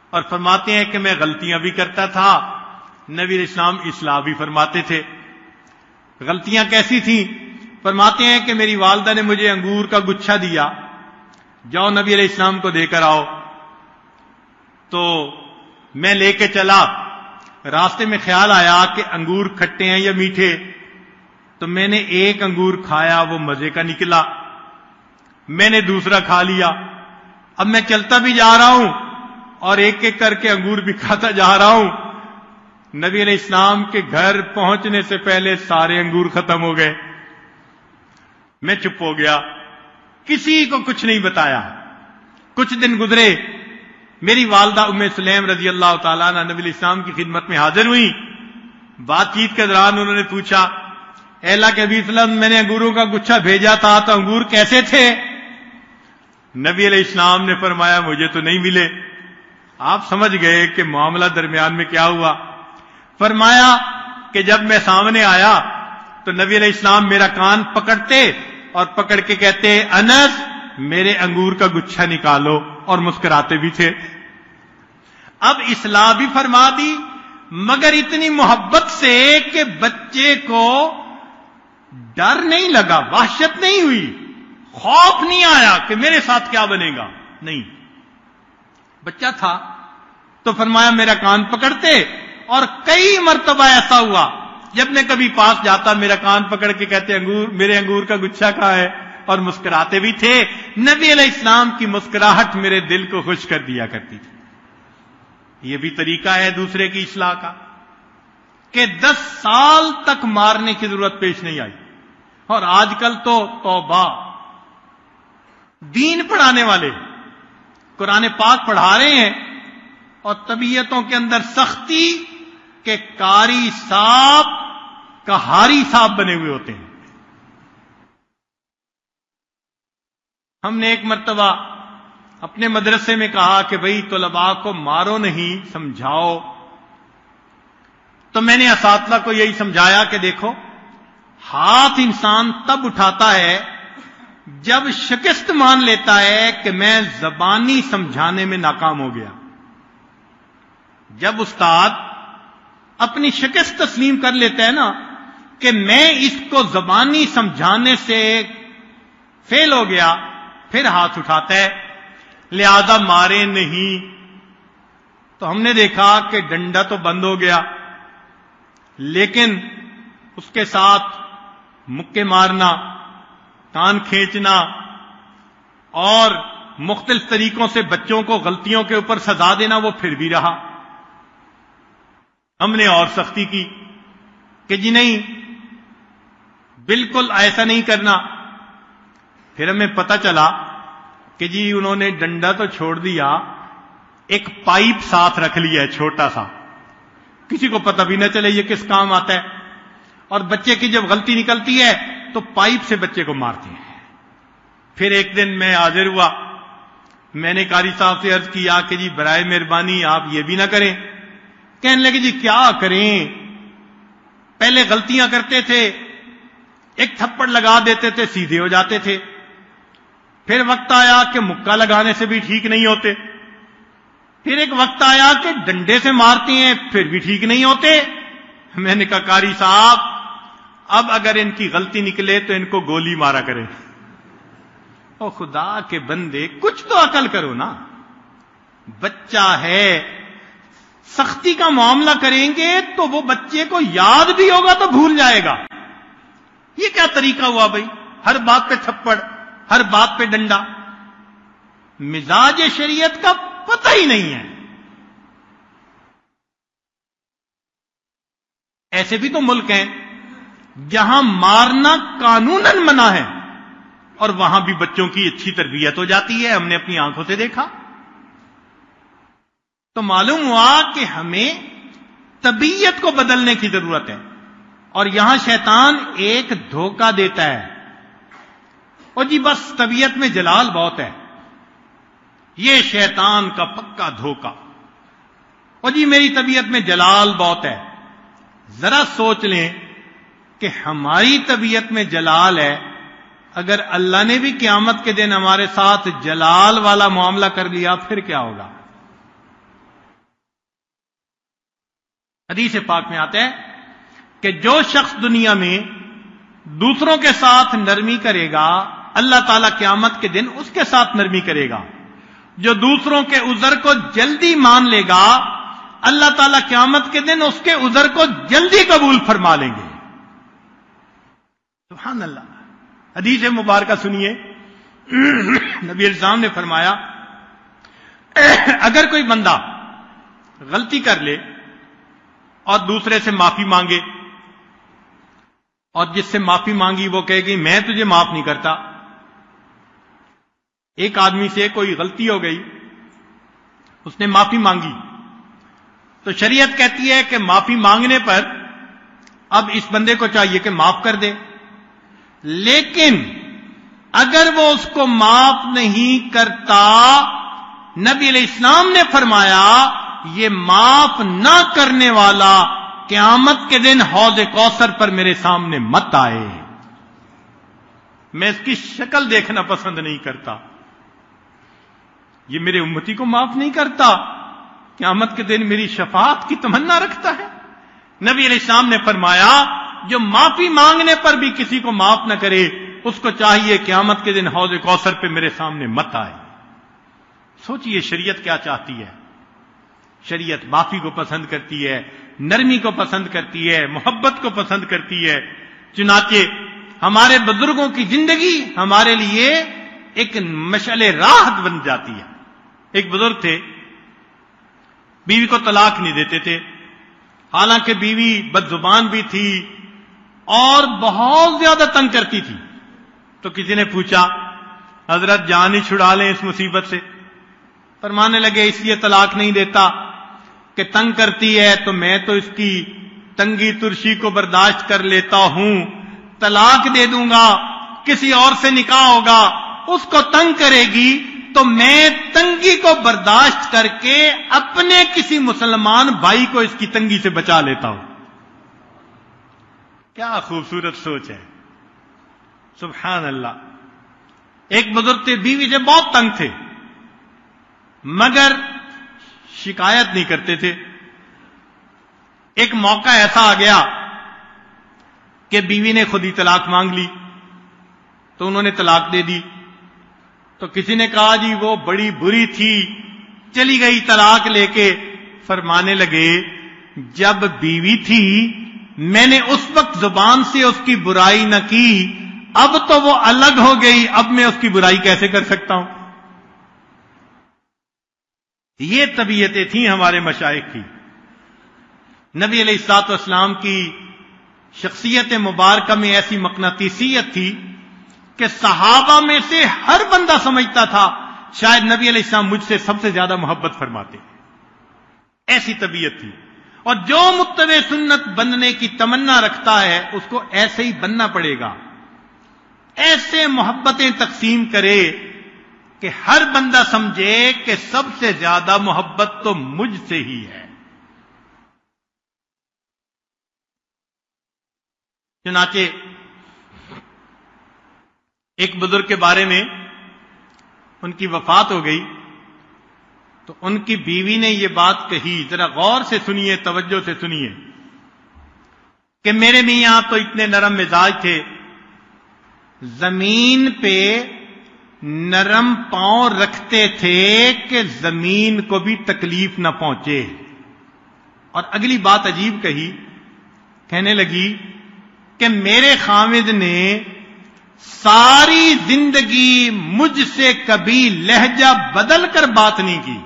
اور فرماتے ہیں کہ میں غلطیاں بھی کرتا تھا، نبی علیہ السلام اصلاح بھی فرماتے تھے۔ غلطیاں کیسی تھیں؟ فرماتے ہیں کہ میری والدہ نے مجھے انگور کا گچھا دیا، جاؤ نبی علیہ السلام کو دے کر آؤ، تو میں لے کے چلا، راستے میں خیال آیا کہ انگور کھٹے ہیں یا میٹھے، تو میں نے ایک انگور کھایا، وہ مزے کا نکلا، میں نے دوسرا کھا لیا، اب میں چلتا بھی جا رہا ہوں اور ایک ایک کر کے انگور بھی کھاتا جا رہا ہوں، نبی علیہ السلام کے گھر پہنچنے سے پہلے سارے انگور ختم ہو گئے، میں چپ ہو گیا، کسی کو کچھ نہیں بتایا۔ کچھ دن گزرے، میری والدہ ام سلیم رضی اللہ تعالیٰ عنہ نبی علیہ السلام کی خدمت میں حاضر ہوئی، بات چیت کے دوران انہوں نے پوچھا، اے اللہ کے حبیب صلی اللہ علیہ وسلم، میں نے انگوروں کا گچھا بھیجا تھا تو انگور کیسے تھے؟ نبی علیہ السلام نے فرمایا مجھے تو نہیں ملے۔ آپ سمجھ گئے کہ معاملہ درمیان میں کیا ہوا۔ فرمایا کہ جب میں سامنے آیا تو نبی علیہ السلام میرا کان پکڑتے اور پکڑ کے کہتے، انس میرے انگور کا گچھا نکالو، اور مسکراتے بھی تھے۔ اب اصلاح بھی فرما دی، مگر اتنی محبت سے کہ بچے کو ڈر نہیں لگا، وحشت نہیں ہوئی، خوف نہیں آیا کہ میرے ساتھ کیا بنے گا، نہیں، بچہ تھا تو فرمایا میرا کان پکڑتے، اور کئی مرتبہ ایسا ہوا جب میں کبھی پاس جاتا میرا کان پکڑ کے کہتے میرے انگور کا گچھا کہاں ہے، اور مسکراتے بھی تھے۔ نبی علیہ السلام کی مسکراہٹ میرے دل کو خوش کر دیا کرتی تھی۔ یہ بھی طریقہ ہے دوسرے کی اصلاح کا کہ 10 سال تک مارنے کی ضرورت پیش نہیں آئی، اور آج کل تو توبہ، دین پڑھانے والے قرآن پاک پڑھا رہے ہیں اور طبیعتوں کے اندر سختی کہ کاری صاحب کہاری صاحب بنے ہوئے ہوتے ہیں۔ ہم نے ایک مرتبہ اپنے مدرسے میں کہا کہ بھئی طلباء کو مارو نہیں، سمجھاؤ، تو میں نے اساتذہ کو یہی سمجھایا کہ دیکھو، ہاتھ انسان تب اٹھاتا ہے جب شکست مان لیتا ہے کہ میں زبانی سمجھانے میں ناکام ہو گیا۔ جب استاد اپنی شکست تسلیم کر لیتا ہے نا کہ میں اس کو زبانی سمجھانے سے فیل ہو گیا، پھر ہاتھ اٹھاتا ہے، لہذا مارے نہیں۔ تو ہم نے دیکھا کہ ڈنڈا تو بند ہو گیا، لیکن اس کے ساتھ مکے مارنا، کان کھینچنا اور مختلف طریقوں سے بچوں کو غلطیوں کے اوپر سزا دینا وہ پھر بھی رہا۔ ہم نے اور سختی کی کہ جی نہیں، بالکل ایسا نہیں کرنا۔ پھر ہمیں پتہ چلا کہ جی انہوں نے ڈنڈا تو چھوڑ دیا، ایک پائپ ساتھ رکھ لیا ہے چھوٹا سا، کسی کو پتہ بھی نہ چلے یہ کس کام آتا ہے، اور بچے کی جب غلطی نکلتی ہے تو پائپ سے بچے کو مارتے ہیں۔ پھر ایک دن میں حاضر ہوا، میں نے قاری صاحب سے عرض کیا کہ جی برائے مہربانی آپ یہ بھی نہ کریں۔ کہنے لگے جی کیا کریں، پہلے غلطیاں کرتے تھے، ایک تھپڑ لگا دیتے تھے سیدھے ہو جاتے تھے، پھر وقت آیا کہ مکہ لگانے سے بھی ٹھیک نہیں ہوتے، پھر ایک وقت آیا کہ ڈنڈے سے مارتے ہیں پھر بھی ٹھیک نہیں ہوتے۔ میں نے کہا قاری صاحب اب اگر ان کی غلطی نکلے تو ان کو گولی مارا کریں۔ او خدا کے بندے، کچھ تو عقل کرو نا، بچہ ہے، سختی کا معاملہ کریں گے تو وہ بچے کو یاد بھی ہوگا تو بھول جائے گا۔ یہ کیا طریقہ ہوا بھائی، ہر بات پہ تھپڑ، ہر بات پہ ڈنڈا، مزاج شریعت کا پتہ ہی نہیں ہے۔ ایسے بھی تو ملک ہیں جہاں مارنا قانوناً منع ہے اور وہاں بھی بچوں کی اچھی تربیت ہو جاتی ہے، ہم نے اپنی آنکھوں سے دیکھا۔ تو معلوم ہوا کہ ہمیں طبیعت کو بدلنے کی ضرورت ہے، اور یہاں شیطان ایک دھوکہ دیتا ہے، اور جی بس طبیعت میں جلال بہت ہے، یہ شیطان کا پکا دھوکہ، اور جی میری طبیعت میں جلال بہت ہے۔ ذرا سوچ لیں کہ ہماری طبیعت میں جلال ہے، اگر اللہ نے بھی قیامت کے دن ہمارے ساتھ جلال والا معاملہ کر لیا پھر کیا ہوگا؟ حدیث پاک میں آتا ہے کہ جو شخص دنیا میں دوسروں کے ساتھ نرمی کرے گا اللہ تعالیٰ قیامت کے دن اس کے ساتھ نرمی کرے گا. جو دوسروں کے عذر کو جلدی مان لے گا اللہ تعالیٰ قیامت کے دن اس کے عذر کو جلدی قبول فرما لیں گے. سبحان اللہ. حدیث مبارکہ سنیے. نبی علیہ السلام نے فرمایا اگر کوئی بندہ غلطی کر لے اور دوسرے سے معافی مانگے اور جس سے معافی مانگی وہ کہے گی میں تجھے معاف نہیں کرتا. ایک آدمی سے کوئی غلطی ہو گئی, اس نے معافی مانگی, تو شریعت کہتی ہے کہ معافی مانگنے پر اب اس بندے کو چاہیے کہ معاف کر دے. لیکن اگر وہ اس کو معاف نہیں کرتا, نبی علیہ السلام نے فرمایا یہ معاف نہ کرنے والا قیامت کے دن حوض کوثر پر میرے سامنے مت آئے. میں اس کی شکل دیکھنا پسند نہیں کرتا. یہ میرے امتی کو معاف نہیں کرتا, قیامت کے دن میری شفاعت کی تمنا رکھتا ہے. نبی علیہ السلام نے فرمایا جو معافی مانگنے پر بھی کسی کو معاف نہ کرے اس کو چاہیے قیامت کے دن حوض کوثر پہ میرے سامنے مت آئے. سوچئے شریعت کیا چاہتی ہے. شریعت معافی کو پسند کرتی ہے, نرمی کو پسند کرتی ہے, محبت کو پسند کرتی ہے. چنانچہ ہمارے بزرگوں کی زندگی ہمارے لیے ایک مشعل راحت بن جاتی ہے. ایک بزرگ تھے, بیوی کو طلاق نہیں دیتے تھے, حالانکہ بیوی بد زبان بھی تھی اور بہت زیادہ تنگ کرتی تھی. تو کسی نے پوچھا حضرت جان ہی چھڑا لیں اس مصیبت سے. فرمانے لگے اس لیے طلاق نہیں دیتا کہ تنگ کرتی ہے تو میں تو اس کی تنگی ترشی کو برداشت کر لیتا ہوں, طلاق دے دوں گا, کسی اور سے نکاح ہوگا, اس کو تنگ کرے گی تو میں تنگی کو برداشت کر کے اپنے کسی مسلمان بھائی کو اس کی تنگی سے بچا لیتا ہوں. کیا خوبصورت سوچ ہے. سبحان اللہ. ایک بزرگ تھے, بیوی سے بہت تنگ تھے مگر شکایت نہیں کرتے تھے. ایک موقع ایسا آ گیا کہ بیوی نے خود ہی طلاق مانگ لی تو انہوں نے طلاق دے دی. تو کسی نے کہا جی وہ بڑی بری تھی, چلی گئی طلاق لے کے. فرمانے لگے جب بیوی تھی میں نے اس وقت زبان سے اس کی برائی نہ کی, اب تو وہ الگ ہو گئی, اب میں اس کی برائی کیسے کر سکتا ہوں. یہ طبیعتیں تھیں ہمارے مشائخ کی. نبی علیہ الصلوۃ والسلام کی شخصیت مبارکہ میں ایسی مقناطیسیت تھی کہ صحابہ میں سے ہر بندہ سمجھتا تھا شاید نبی علیہ السلام مجھ سے سب سے زیادہ محبت فرماتے. ایسی طبیعت تھی. اور جو متبع سنت بننے کی تمنا رکھتا ہے اس کو ایسے ہی بننا پڑے گا, ایسے محبتیں تقسیم کرے کہ ہر بندہ سمجھے کہ سب سے زیادہ محبت تو مجھ سے ہی ہے. چنانچہ ایک بزرگ کے بارے میں ان کی وفات ہو گئی تو ان کی بیوی نے یہ بات کہی, ذرا غور سے سنیے, توجہ سے سنیے, کہ میرے میاں تو اتنے نرم مزاج تھے, زمین پہ نرم پاؤں رکھتے تھے کہ زمین کو بھی تکلیف نہ پہنچے. اور اگلی بات عجیب کہی, کہنے لگی کہ میرے خامد نے ساری زندگی مجھ سے کبھی لہجہ بدل کر بات نہیں کی.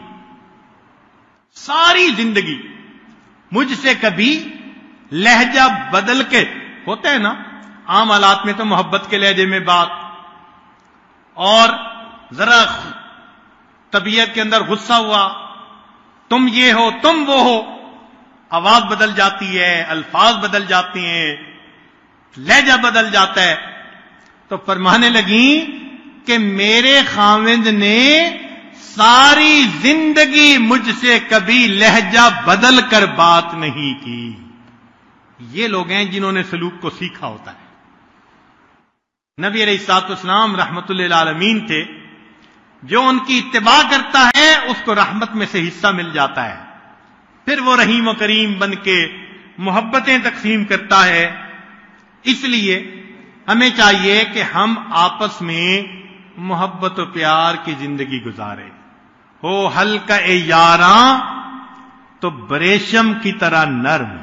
ساری زندگی مجھ سے کبھی لہجہ بدل کے, ہوتا ہے نا عام حالات میں تو محبت کے لہجے میں بات, اور ذرا طبیعت کے اندر غصہ ہوا, تم یہ ہو تم وہ ہو, آواز بدل جاتی ہے, الفاظ بدل جاتے ہیں, لہجہ بدل جاتا ہے. تو فرمانے لگیں کہ میرے خاوند نے ساری زندگی مجھ سے کبھی لہجہ بدل کر بات نہیں کی. یہ لوگ ہیں جنہوں نے سلوک کو سیکھا ہوتا ہے. نبی علیہ الصلوۃ والسلام رحمت للعالمین تھے, جو ان کی اتباع کرتا ہے اس کو رحمت میں سے حصہ مل جاتا ہے. پھر وہ رحیم و کریم بن کے محبتیں تقسیم کرتا ہے. اس لیے ہمیں چاہیے کہ ہم آپس میں محبت و پیار کی زندگی گزارے. ہو ہلکا یاراں تو بریشم کی طرح نرم.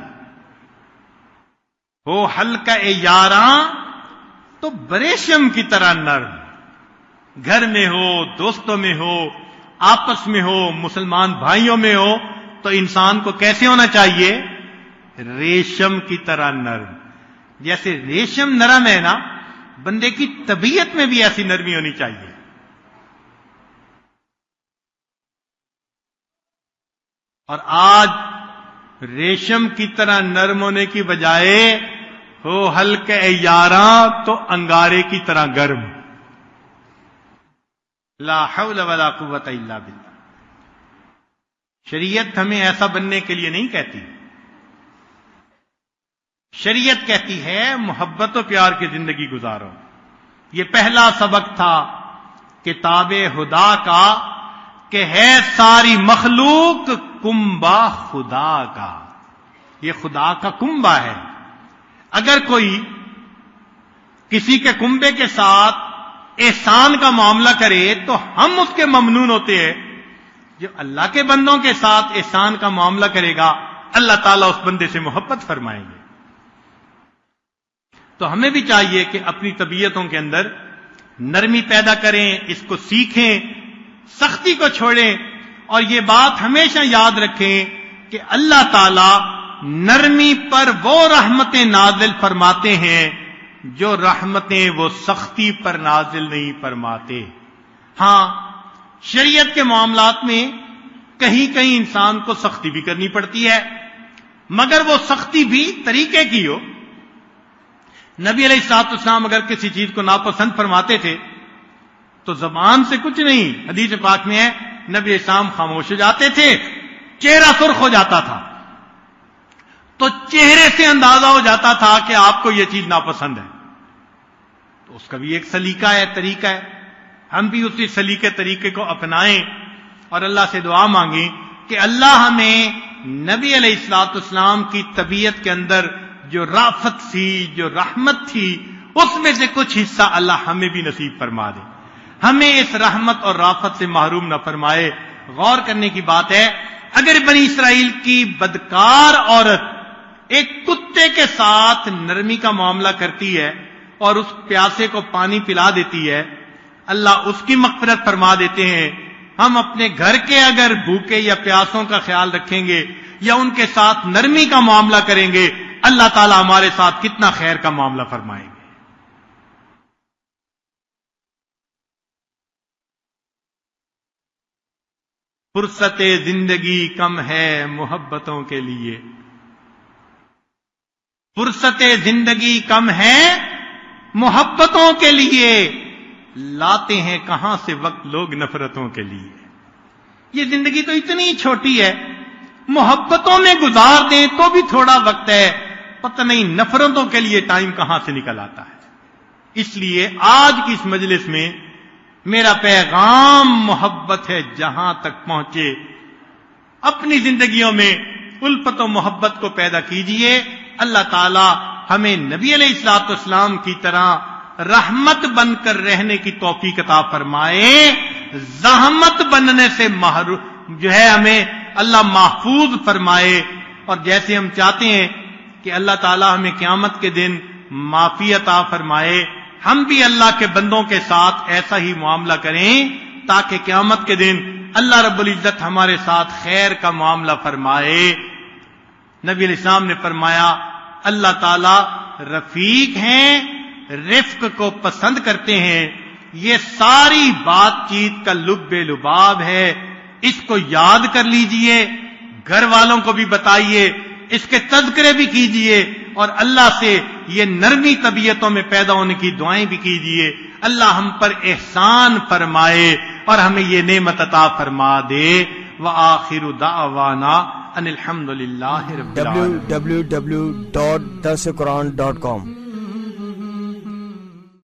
ہو ہلکا یاراں تو بریشم کی طرح نرم. گھر میں ہو، دوستوں میں ہو، آپس میں ہو، مسلمان بھائیوں میں ہو، تو انسان کو کیسے ہونا چاہیے؟ ریشم کی طرح نرم. جیسے ریشم نرم ہے نا، بندے کی طبیعت میں بھی ایسی نرمی ہونی چاہیے. اور آج ریشم کی طرح نرم ہونے کی بجائے ہو ہلکے یاراں تو انگارے کی طرح گرم. لا حول ولا قوت الا باللہ. شریعت ہمیں ایسا بننے کے لیے نہیں کہتی. شریعت کہتی ہے محبت و پیار کی زندگی گزارو. یہ پہلا سبق تھا کتاب خدا کا کہ ہے ساری مخلوق کنبہ خدا کا. یہ خدا کا کنبہ ہے. اگر کوئی کسی کے کنبے کے ساتھ احسان کا معاملہ کرے تو ہم اس کے ممنون ہوتے ہیں. جو اللہ کے بندوں کے ساتھ احسان کا معاملہ کرے گا اللہ تعالیٰ اس بندے سے محبت فرمائیں گے. تو ہمیں بھی چاہیے کہ اپنی طبیعتوں کے اندر نرمی پیدا کریں، اس کو سیکھیں، سختی کو چھوڑیں. اور یہ بات ہمیشہ یاد رکھیں کہ اللہ تعالیٰ نرمی پر وہ رحمتیں نازل فرماتے ہیں جو رحمتیں وہ سختی پر نازل نہیں فرماتے. ہاں، شریعت کے معاملات میں کہیں کہیں انسان کو سختی بھی کرنی پڑتی ہے، مگر وہ سختی بھی طریقے کی ہو. نبی علیہ الصلوۃ والسلام اگر کسی چیز کو ناپسند فرماتے تھے تو زبان سے کچھ نہیں. حدیث پاک میں ہے نبی السلام خاموش ہو جاتے تھے، چہرہ سرخ ہو جاتا تھا تو چہرے سے اندازہ ہو جاتا تھا کہ آپ کو یہ چیز ناپسند ہے. تو اس کا بھی ایک سلیقہ ہے، طریقہ ہے. ہم بھی اسی سلیقے طریقے کو اپنائیں اور اللہ سے دعا مانگیں کہ اللہ ہمیں نبی علیہ الصلوۃ والسلام کی طبیعت کے اندر جو رافت تھی، جو رحمت تھی، اس میں سے کچھ حصہ اللہ ہمیں بھی نصیب فرما دے. ہمیں اس رحمت اور رافت سے محروم نہ فرمائے. غور کرنے کی بات ہے، اگر بنی اسرائیل کی بدکار عورت ایک کتے کے ساتھ نرمی کا معاملہ کرتی ہے اور اس پیاسے کو پانی پلا دیتی ہے، اللہ اس کی مغفرت فرما دیتے ہیں. ہم اپنے گھر کے اگر بھوکے یا پیاسوں کا خیال رکھیں گے یا ان کے ساتھ نرمی کا معاملہ کریں گے، اللہ تعالیٰ ہمارے ساتھ کتنا خیر کا معاملہ فرمائیں گے. فرصت زندگی کم ہے محبتوں کے لیے. فرصت زندگی کم ہے محبتوں کے لیے، لاتے ہیں کہاں سے وقت لوگ نفرتوں کے لیے. یہ زندگی تو اتنی چھوٹی ہے، محبتوں میں گزار دیں تو بھی تھوڑا وقت ہے، پتہ نہیں نفرتوں کے لیے ٹائم کہاں سے نکل آتا ہے. اس لیے آج کی اس مجلس میں میرا پیغام محبت ہے جہاں تک پہنچے. اپنی زندگیوں میں الفت و محبت کو پیدا کیجئے. اللہ تعالی ہمیں نبی علیہ الصلوۃ والسلام کی طرح رحمت بن کر رہنے کی توفیق عطا فرمائے. زحمت بننے سے جو ہے ہمیں اللہ محفوظ فرمائے. اور جیسے ہم چاہتے ہیں کہ اللہ تعالی ہمیں قیامت کے دن معافی عطا فرمائے، ہم بھی اللہ کے بندوں کے ساتھ ایسا ہی معاملہ کریں تاکہ قیامت کے دن اللہ رب العزت ہمارے ساتھ خیر کا معاملہ فرمائے. نبی علیہ السلام نے فرمایا اللہ تعالی رفیق ہیں، رفق کو پسند کرتے ہیں. یہ ساری بات چیت کا لب لباب ہے. اس کو یاد کر لیجئے، گھر والوں کو بھی بتائیے، اس کے تذکرے بھی کیجئے اور اللہ سے یہ نرمی طبیعتوں میں پیدا ہونے کی دعائیں بھی کیجئے. اللہ ہم پر احسان فرمائے اور ہمیں یہ نعمت عطا فرما دے. وآخر دعوانا ان الحمد للہ رب العالمین. www.darsequran.com